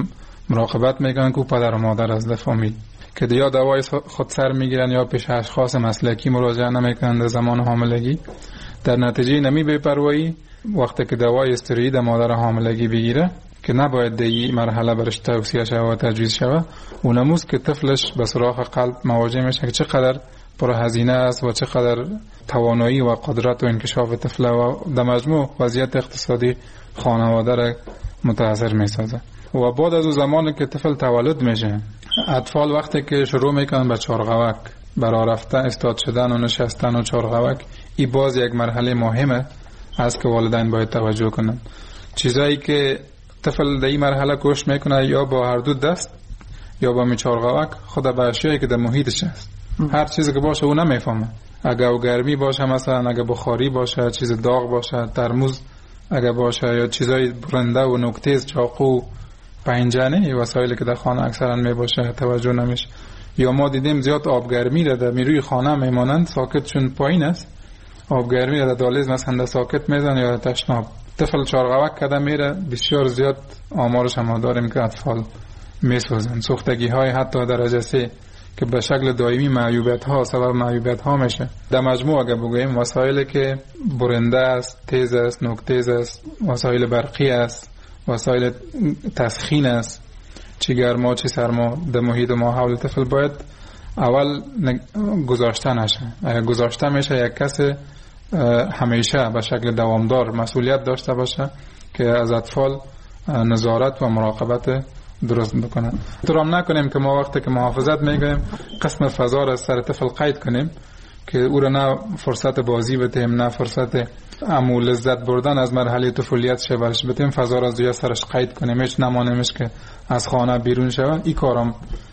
مراقبت میکنن که پدر و مادر از فامیل که یا دوای خود سر میگیرن یا پیش اشخاص مسلکی مراجعه نمیکنن در زمان حاملگی. در نتیجه نمی بی‌پروایی وقتی که دوای استروئید مادر حاملگی بگیره که نباید در این مرحله برش توصیه شود و تجویز شود، اونموز که طفلش به سراغ قلب مواجه میشه که چقدر پرهزینه است و چقدر توانایی و قدرت و انکشاف طفل و در مجموع وضعیت اقتصادی خانواده را متاثر میسازه. و بعد از اون زمانی که طفل تولد میشه، اطفال وقتی که شروع میکنن به چارغوک، برای رفتن، استاد شدن و نشستن و چارغوک، این باز یک مرحله مهمه است که والدین باید توجه کنن. چیزایی که طفل در این مرحله کوشش میکنه یا با هر دو دست یا با میچارغوک خود به اشیایی که در محیطش است. هر چیزی که باشه او نمیفهمه. اگه گرمی باشه، مثلا اگه بخاری باشه، چیز داغ باشه، ترمز اگه باشه، یا چیزای برنده و نوک‌تیز، چاقو، پنجره، وسایلی که در خانه اکثرا میباشه توجه نمیشه. یا ما دیدیم زیاد آبگرمی را در میروی خانه میمانند، ساکت چون پایین است، آبگرمی را در دالیز مثلا در ساکت میزن یا تشناب. طفل چارغوک کده میره، بسیار زیاد آمارش هم داریم که اطفال میسوزن. سوختگی های حتی درجه سه که به شکل دائمی معیوبیت ها سبب معیوبیت ها میشه. در مجموع اگه بگوییم وسایلی که برنده است، تیز است، نوک‌تیز است، وسایل برقی است، وسایل تسخین است، چی گرما چی سرما در محیط ما حول طفل باید اول گذاشته نشه. اگر گذاشته میشه یک کس همیشه به شکل دوامدار مسئولیت داشته باشه که از اطفال نظارت و مراقبت درست بکنن. احترام نکنیم که ما وقتی که محافظت میگیم قسم فضا را سر طفل قید کنیم که او را نه فرصت بازی بدیم نه فرصت امو لذت بردن از مرحله طفولیت شه برش بدیم، فضا را زیاد سرش قید کنیم، هیچ نمانیمش که از خانه بیرون شود. این کارم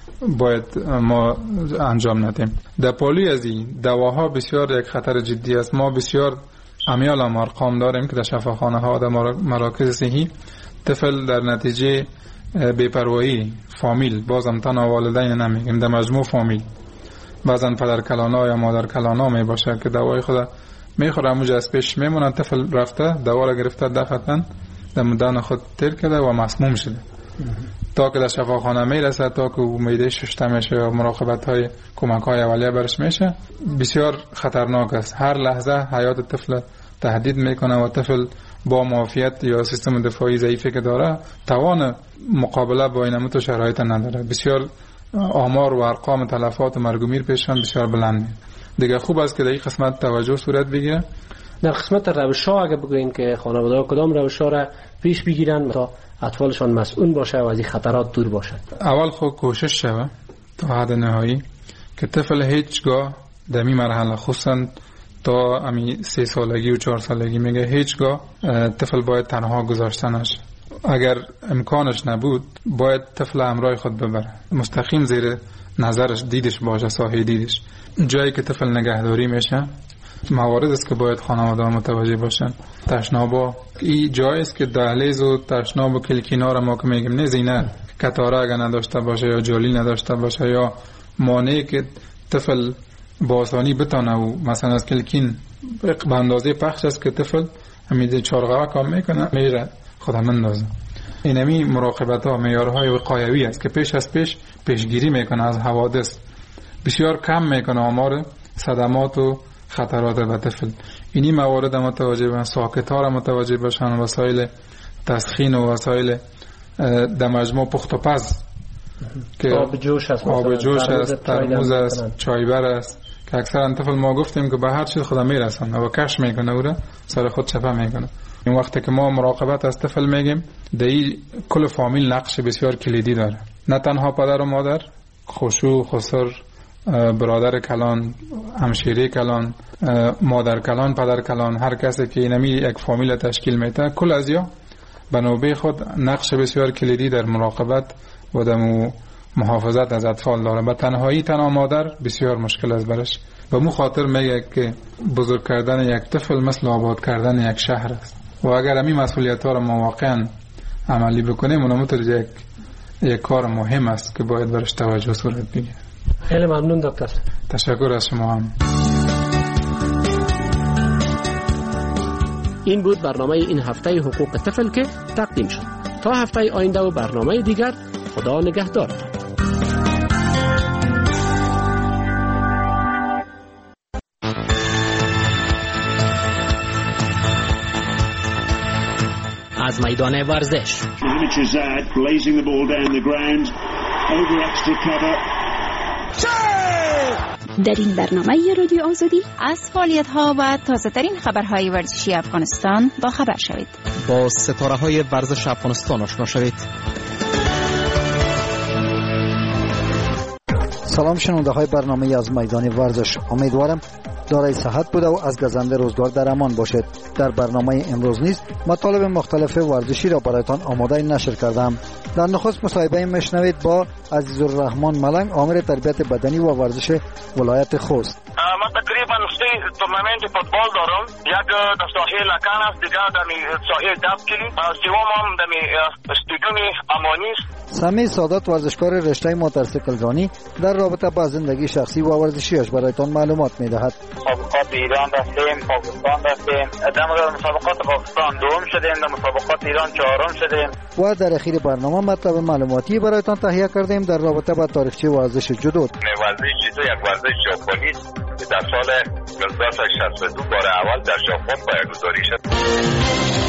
باید ما انجام ندیم. در پالی از این دواها بسیار یک خطر جدی است. ما بسیار امیال هم ارقام داریم که در شفاخانه ها در مراکز صحی طفل در نتیجه بی‌پروایی فامیل، بازم تنها والدین نمیگیم، در مجموع فامیل، بعضا پدر کلانا یا مادر کلانا می باشه که دوای خود میخوره، موجه از پیش میمونن، طفل رفته دوا را گرفته دفتن در مدن خود تیر کرده و مسموم شده تا که در شفاخانه میرسه، تا که میده ششته میشه و مراقبت های کمک های اولیه برش میشه. بسیار خطرناک است. هر لحظه حیات طفل تهدید میکنه و طفل با معافیت یا سیستم دفاعی ضعیفی که داره توان مقابله با این متو شرایط نداره. بسیار آمار و ارقام تلفات و مرگ و میر پیشن بسیار بلند. دیگه خوب است که در این قسمت توجه صورت بگیره. در قسمت روش‌ها اگه بگوییم که خانواده‌ها کدام روش‌ها را پیش بگیرن تا اطفالشان مسئول باشه و از این خطرات دور باشه؟ اول خود کوشش شوه تا حد نهایی که طفل هیچگاه در این مرحله خصوصا تا امی سه سالگی و چهار سالگی میگه هیچگاه طفل باید تنها گذاشته نشه. اگر امکانش نبود باید طفل همراه خود ببره، مستقیم زیر نظرش دیدش باشه، ساحه دیدش. جایی که طفل نگهداری میشه موارد است که باید خانواده متوجه باشن. تشنابا این جایی است که دهلیز و تشناب و کلکینا را ما که میگیم نه زینه کتاره اگر نداشته باشه یا جالی نداشته باشه یا مانعی که طفل با آسانی بتانه و مثلا از کلکین به اندازه پخش است که طفل همیده چارغوه کام میکنه میره خدا مندازه. اینمی مراقبت ها معیارهای وقایوی است که پیش از پیش پیشگیری میکنه از حوادث، بسیار کم میکنه آمار صدمات و خطرات به طفل. اینی موارد متوجه باشن، ساکت ها را متوجه باشن، وسایل تسخین و وسایل در مجموع پخت و پز که آب جوش است، آب جوش است، ترموز است، چایبر است که اکثرا طفل ما گفتیم که به هر چیز خدا میرسن و کش میکنه او را سر خود چپه میکنه. این وقتی که ما مراقبت از طفل میگیم در این کل فامیل نقش بسیار کلیدی داره، نه تنها پدر و مادر، خشوع، خسر، برادر کلان، همشیره کلان، مادر کلان، پدر کلان، هر کسی که اینمی یک فامیل تشکیل میده، کل از یا به نوبه خود نقش بسیار کلیدی در مراقبت و در محافظت از اطفال داره. به تنهایی تنها مادر بسیار مشکل است برش. به مو خاطر میگه که بزرگ کردن یک طفل مثل آباد کردن یک شهر است و اگر همین مسئولیت ها را ما واقعا عملی بکنیم اونم تو یک یک کار مهم است که باید برش توجه صورت بگیره. خیلی ممنون دکتر. تشکر از شما هم. این بود برنامه این هفته حقوق طفل که تقدیم شد. تا هفته آینده و برنامه دیگر خدا نگهدارتان. از میدان ورزش در این برنامه رادیو آزادی از فعالیت‌ها و تازه‌ترین خبرهای ورزشی افغانستان با خبر شوید. با ستاره‌های ورزش افغانستان آشنا شوید. سلام شنونده های برنامه از میدان ورزش، امیدوارم دارای صحت بوده و از گزنده روزگار در امان باشید. در برنامه امروز نیز مطالب مختلف ورزشی را برایتان آماده نشر کردم. در نخست مصاحبه میشنوید با عزیزالرحمن ملنگ، آمر تربیت بدنی و ورزش ولایت خوست. ما تقریبا سه تورنمنت فوتبال دارم، یک در ساحه لکن است، دیگر در ساحه دبکلی، سوم هم در استادیوم امانی است. سمی سادات ورزشکار رشته موتورسیکل رانی در رابطه با زندگی شخصی و ورزشیش برایتان معلومات میدهد. مسابقات ایران رفتیم، پاکستان رفتیم، در مسابقات پاکستان دوم شدیم، در مسابقات ایران چهارم شدیم. و در اخیر برنامه مطلب معلوماتی برایتان تهیه کردیم در رابطه با تاریخچه ورزش جودو. ورزش جودو یک ورزش ژاپنی است که در سال هزار و نهصد و شصت و دو بار اول در ژاپن پایه‌گذاری شد.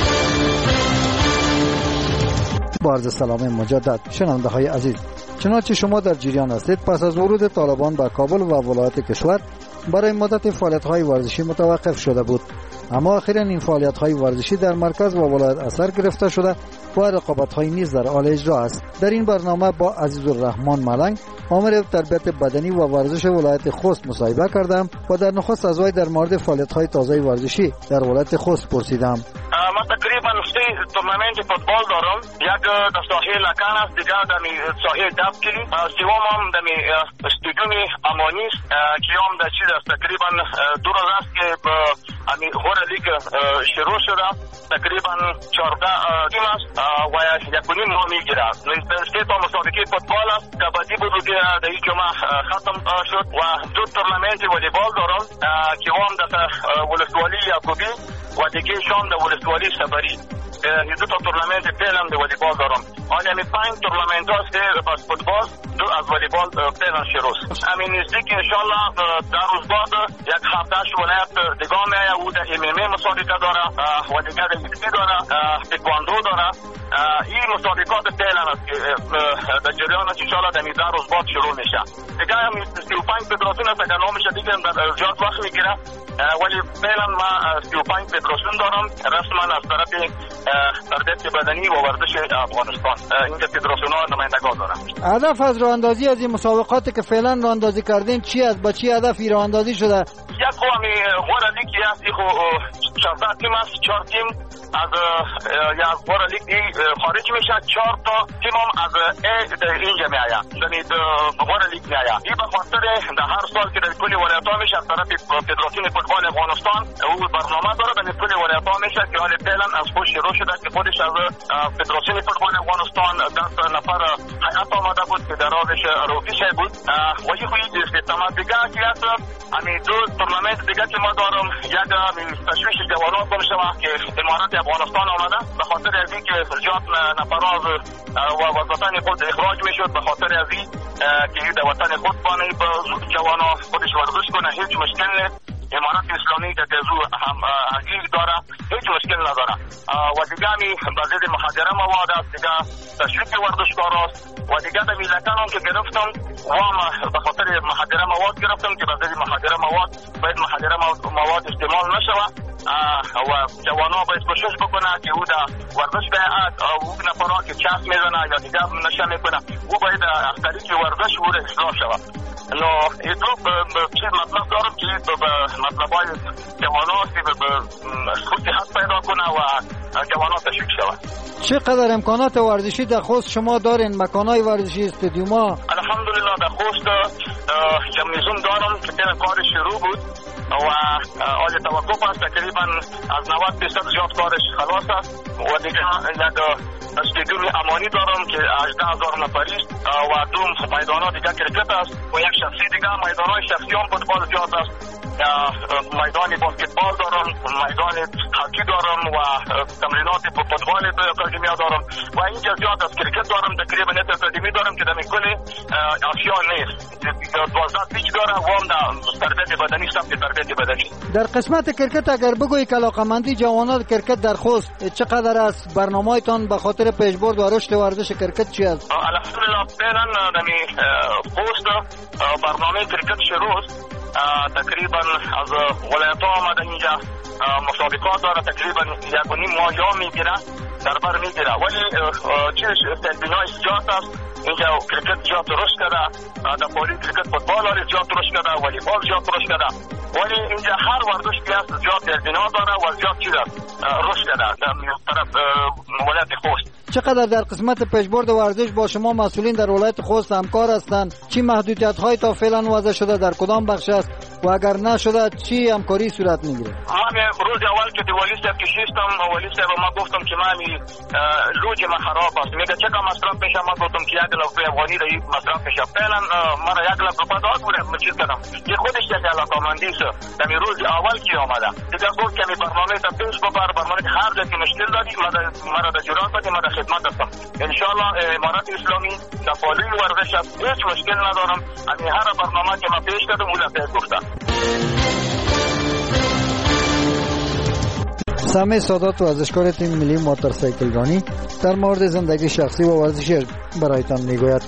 با عرض سلام مجدد شنونده های عزیز، چنانچه شما در جریان هستید، پس از ورود طالبان به کابل و ولایت کشور برای مدت فعالیت های ورزشی متوقف شده بود، اما اخیراً این فعالیت های ورزشی در مرکز و ولایت اثر گرفته شده و رقابت های نیز در حال اجرا است. در این برنامه با عزیزالرحمن ملنگ، آمر تربیت بدنی و ورزش ولایت خوست مصاحبه کردم و در نخست از وی در مورد فعالیت های تازه ورزشی در ولایت خوست پرسیدم. ما تقریبا سه تورنمنت فوتبال دارم، یک در ساحه لکن است، دیگر در ساحه دبکلی، سوم هم در استادیوم امانی است که هم در چیز است. تقریبا دو روز است که همین هور لیگ شروع شده، تقریبا چهارده تیم است و یک و نیم ماه میگیره. سه تا مسابقه فوتبال است، کبادی بود که در این جمعه ختم شد و دو تورنمنت والیبال دارم که هم در ولسوالی یعقوبی و دیگه شام در ولسوالی صبری. این دو تا تورنمنت فعلا در والیبال دارم. آن یعنی پنج تورنمنت هست که از فوتبال، دو از والیبال فعلا شروع است. همین نزدیک انشالله در روز بعد یک هفتهش ولایت دیگه میایه، او در ام ام ای مسابقه داره و دیگه در یکتی داره، تکواندو داره. این مسابقات فعلا است که در جریان است، انشالله در روز بعد شروع میشه. دیگه هم سی و پنج فدراسیون است، اگر نامش دیگه زیاد وقت میگیره، ولی فعلا ما سی و پنج فدراسیون دارم رسما از طرف تربیت بدنی و ورزش افغانستان. این فدراسیون ها نمایندگان دارن. هدف از راه اندازی از این مسابقاتی که فعلا راه اندازی کردین چی است؟ با چی هدفی راه اندازی شده؟ یک خو همی غور لیگ است، یک خو چهارده تیم است، چهار تیم از یا غور لیگ خارج میشه، چهار تا تیم هم از اینجا میآید، یعنی غور لیگ میآید. این به خاطر در هر سال که در کل ولایت‌ها میشه از طرف فدراسیون فوتبال افغانستان او برنامه داره، در کل ولایت‌ها میشه که حال فعلا از خود شروع شده که خودش از فدراسیون فوتبال افغانستان دست نفر هیئت آمده بود که در رازش روفیش بود و این خوی سیستم دیگه که است. همین دو تورنمنت دیگه که ما دارم، یک تشویش جوانان کنم شما که امارات افغانستان آمده به خاطر از این که زیاد نفراز و وطن خود اخراج میشد، به خاطر از این که در وطن خود بانه به جوانان خودش ورزش کنه هیچ مشکل نیست. امارات اسلامی که تزو هم عزیز داره هیچ مشکل نداره و دیگه همی بازید مخدره مواد است، دیگه تشویق ورزشکار است و دیگه در میلکن هم که گرفتم و هم به خاطر مخدره مواد گرفتم که بازید مخدره مواد باید مخدره مواد استعمال نشوه و جوانا باید کوشش بکنه که او در ورزش باید او نفرها که چسب میزنه یا دیگه نشه میکنه او باید از طریق ورزش او را اصلاح شود. نو ایتو چیز مطلب دارم که مطلب های جوانا که خود صحت پیدا کنه و جوانا تشویق شود. چقدر امکانات ورزشی در خوست شما دارین؟ مکانهای ورزشی، استادیوم‌ها؟ الحمدلله در خوست جمنیزم دارم که تین کار شروع بود و آل توقف است، تقریبا از نود درصد زیاد کارش خلاص است و دیگه یک استادیوم امانی دارم که هجده هزار نفری است و دو میدان‌ها دیگه کرکت است و یک شخصی دیگه میدان‌های شخصی هم فوتبال زیاد است میدان بسکتبال دارم، میدان هاکی دارم و تمرینات فوتبال اکادمی دارم و اینجا زیاد از کرکت دارم. تقریبا یک اکادمی دارم که در کل اشیا نیست. دوازده پیچ داره و هم در تربیت بدنی سمت تربیت بدنی. در قسمت کرکت اگر بگویی که علاقه‌مندی جوانان کرکت در خوست چقدر است؟ برنامه‌تان به خاطر پیشبرد و رشد ورزش کرکت چی است؟ الحمدلله فعلا در خوست برنامه کرکت شروع است. تقریبا از ولایت ها آمده اینجا مسابقات داره. تقریبا یک و نیم ماه یا میگیره در بر میگیره، ولی چیز تلبینای زیاد است. اینجا کرکت زیاد رشد کرده، در پولی کرکت فوتبال زیاد رشد کرده، والیبال زیاد رشد کرده، ولی اینجا هر ورزش که هست زیاد تلبینا داره و زیاد چیز رشد کرده در طرف ولایت خوست. چقدر در قسمت پیشبرد ورزش با شما مسئولین در ولایت خوست همکار هستند؟ چی محدودیت های تا فعلا وضع شده در کدام بخش است و اگر نشده چی همکاری صورت میگیره؟ من روز اول که دیوالی صاحب کشیستم، والی صاحب ما گفتم که من لوج ما خراب است. میگه چقدر مصرف میشه؟ ما گفتم که یک لفظ افغانی را مصرف میشه. فعلا من یک لفظ روپا داد بودم چیز کردم. یه خودش یک علاقه‌مندی است. در روز اول که آمده دیگه گفت که می برنامه تا پیش ببر، برنامه هر جا که مشکل داری مرا در جرات بدی، مرا خدمت هستم. ان شاء الله امارات اسلامی در پالی ورزش هیچ مشکل ندارم. همین هر برنامه که ما پیش کردم اون پیش گفتم. سامع سادات ورزشکار تیم ملی موتورسیکلرانی در مورد زندگی شخصی و ورزشی برایتان میگوید.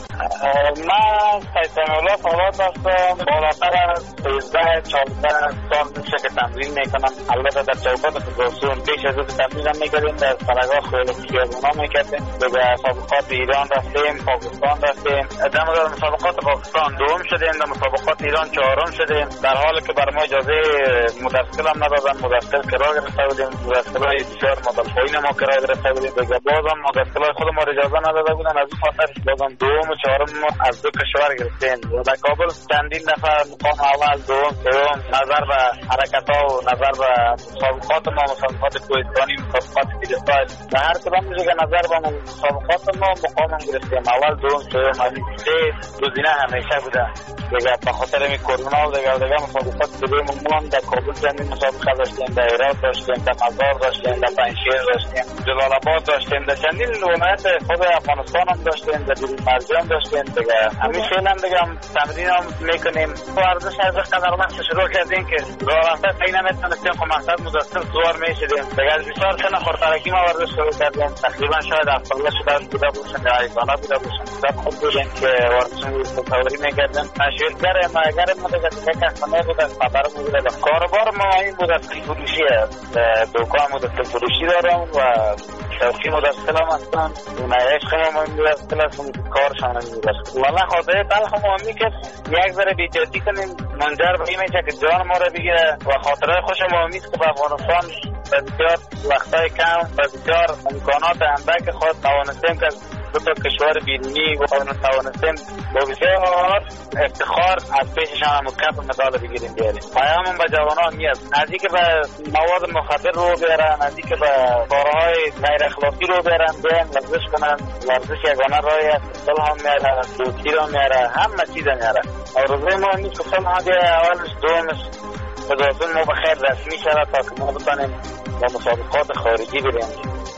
من سیدان الله سادات هستم. بالاتر از سیزده چهارده سال میشه که تمرین میکنم. البته در چوکات فدراسیون پیش از اون تمرین میکردیم، در سرگاه خیلی خیابونا میکردیم. به مسابقات ایران رفتیم، پاکستان رفتیم. در مسابقات پاکستان دوم شدیم، در مسابقات ایران چهارم شدیم. در حالی که بر ما اجازه مدرسل هم ندادن. مدرسل کرا گرفته بودیم، مدرسلای بسیار مدل پایین ما کرا گرفته بودیم. دیگه بازم مدرسلای خود ما اجازه نداده بودن. از این خاطر بازم دوم و چهارم از دو کشور گرفتیم. در کابل چندین دفعه مقام اول، دوم، سوم. نظر به حرکت‌ها و نظر به مسابقات ما، مسابقات کوهستانی، مسابقات فریستایل، در هر کدام میشه که نظر به مسابقات ما مقام گرفتیم. اول، دوم، سوم. همین سه گزینه همیشه بوده. دیگه به خاطر این کرونا و دیگه دیگه مسابقات دیگه ما در کابل چندین مسابقه داشتیم، در هرات داشتیم، در مزار داشتیم، در پنجشیر داشتیم، جلال آباد داشتیم، در چندین ولایت خود افغانستان هم داشتیم، در بیرون مرزی هم داشتیم. دیگه همین فعلا دیگه تمرین هم میکنیم. ورزش از قدر وقت شروع کردیم که راه رفته پی نمیتونستیم، خب مقصد مدرسل سوار میشدیم. دیگه از بسیار سن خردترکی ما ورزش شروع کردیم. تقریبا شاید هفت ساله شده بوده باشیم، یا ایزانه بوده باشیم. در خود بودیم که ورزش تصوری میکردیم. شیرگر ماگر ما دیگه دیگه کسانه بود از خبر بوده. کاربار ما این بود از فروشیه. دوکان مدرسل فروشی دارم و شوقی مدرسل هم هستم. اون عشق ما این مدرسل هستم، کارشان هم مدرسل. والا خاطره تلخ ما همی که یک ذره بی‌جدی کنیم منجر به این میشه که جان ما رو بگیره و خاطره خوش ما همی که به افغانستان بسیار وقتای کم و بسیار امکانات اندک خود توانستیم که دو تا کشور بیرونی و توانستیم با بسیار افتخار از پیششان هم کپ مدال بگیریم بیاریم. پیامم به جوانان میاد نزدیک به مواد مخدر رو بیارن، نزدیک به کارهای غیر اخلاقی رو بیارن، بیان ورزش کنن. ورزش یگانه راهی است. صلح هم میاره، دوستی رو میاره، همه چیز میاره. آرزوی ما این است که صلح اولش دومش فدراسیون ما بخیر رسمی شود تا که ما بتونیم با مسابقات خارجی بریم.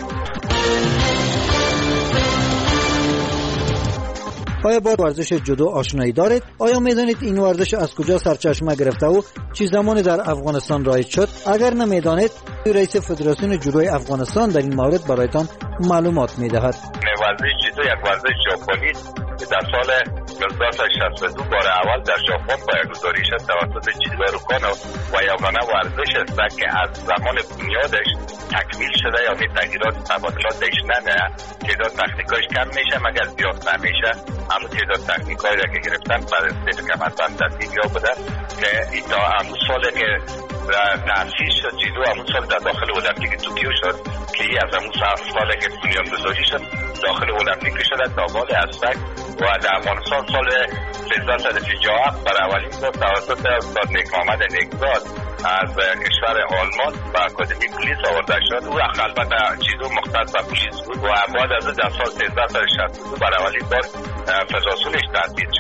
آیا با ورزش جودو آشنایی دارید؟ آیا میدانید این ورزش از کجا سرچشمه گرفته و چه زمانی در افغانستان رایج شد؟ اگر نمیدانید، رئیس فدراسیون جودوی افغانستان در این مورد برایتان معلومات میدهد. ورزش جودو یک ورزش ژاپنی که در سال هزار و نهصد و شصت و دو بار اول در ژاپن پایه‌گذاری شد توسط جیدارو کانو و یگانه ورزش است که از زمان بنیادش تکمیل شده، یعنی تغییرات تبادلاتش نمیه، تعداد تکنیکایش کم میشه مگر زیاد نمیشه. اما تعداد تکنیکایی را که گرفتن بعد از سه که مثلا تصدیق یا بوده که تا همون سالی که تأسیس شد جیدو، همون سال در داخل المپیک توکیو شد که ای از همون سالی که بنیانگذاری شد داخل المپیک شده تا بال اسبک و در افغانستان سال هزار و سیصد و پنجاه و هفت برای اولین بار توسط استاد نیک محمد نیکزاد از کشور آلمان و اکادمی پلیس آورده شد. او البته جیدو مختص به پلیس بود و بعد از در سال هزار و سیصد و شصت و دو برای اولین بار فدراسیونش تأسیس شد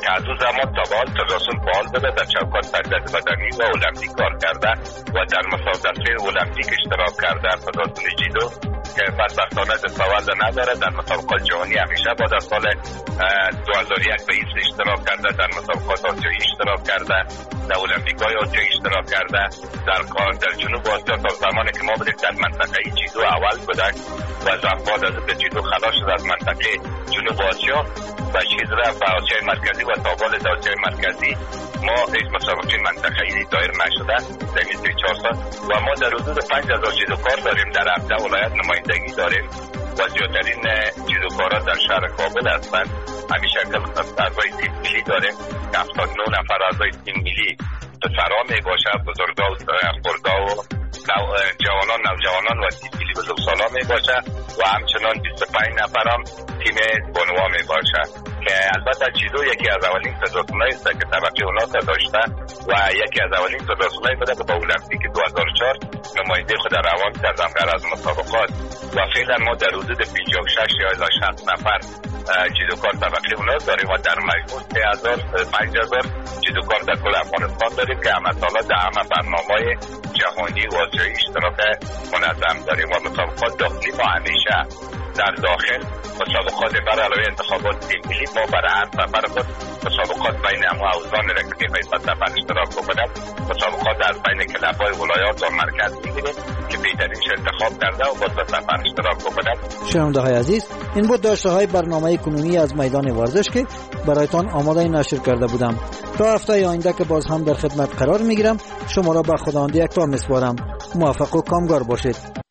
که از اون زمان تا به حال فدراسیون فعال بوده، در چوکات تربیت بدنی و المپیک کار کرده و در مسابقات المپیک اشتراک کرده. فدراسیون جیدو که بدبختانه دستاورد نداره، در مسابقات جهانی همیشه بعد از سال دو هزار و یک به ایست اشتراک کرده، در مسابقات آسیایی اشتراک کرده، در المپیک‌های آسیایی اشتراک کرده. در در جنوب آسیا تا زمانی که ما بودیم در منطقه جیدو اول بودیم و بعد از اینکه جیدو خلاص شد از منطقه جنوب آسیا و چیز رفت به آسیای مرکزی و تا بالای آسیای مرکزی، ما هیچ مسابقه منطقه‌ای دایر نشده در این چهار سال و ما در حدود پنج هزار جیدوکار داریم، در هفده ولایت نمایندگی داریم و زیادترین جیدوکارا در شهر کابل هستند. همین شکل اعضای تیم ملی داریم که هفتاد و نه نفر اعضای تیم ملی پسرها می باشه، بزرگا و خردها و جوانان، نوجوانان و تیم ملی بزرگسالا می باشه و همچنان بیست و پنج نفر هم تیم بانوا می باشه که البته جیدو یکی از اولین فدراسیونایی است که طبقه اونا داشته و یکی از اولین فدراسیونایی بوده که با المپیک دو هزار و چهار نماینده خود روان کردن از مسابقات و فعلا ما در حدود پنجاه و شش یا شصت نفر جیدوکار طبقه اونا داریم و در مجموع سه هزار پنج هزار جیدوکار در کل افغانستان داریم که همه سالا در همه برنامه‌های جهانی و آسیایی اشتراک منظم داریم و مسابقات داخلی ما همیشه در داخل مسابقات بر علاوه انتخابات تیم ملی ما برای هر سفر خود مسابقات بین همه اوزان رکبی باید سفر اشتراک بکنم، مسابقات از بین کلب‌های ولایات و مرکز می‌گیریم که بهترینش انتخاب کرده و باید سفر اشتراک بکنم. شنونده‌های عزیز، این بود داشته‌های برنامه کنونی از میدان ورزش که برایتان آماده نشر کرده بودم. تا هفته آینده که باز هم در خدمت قرار می‌گیرم، شما را به خداوند یکتا می‌سپارم. موفق و کامگار باشید.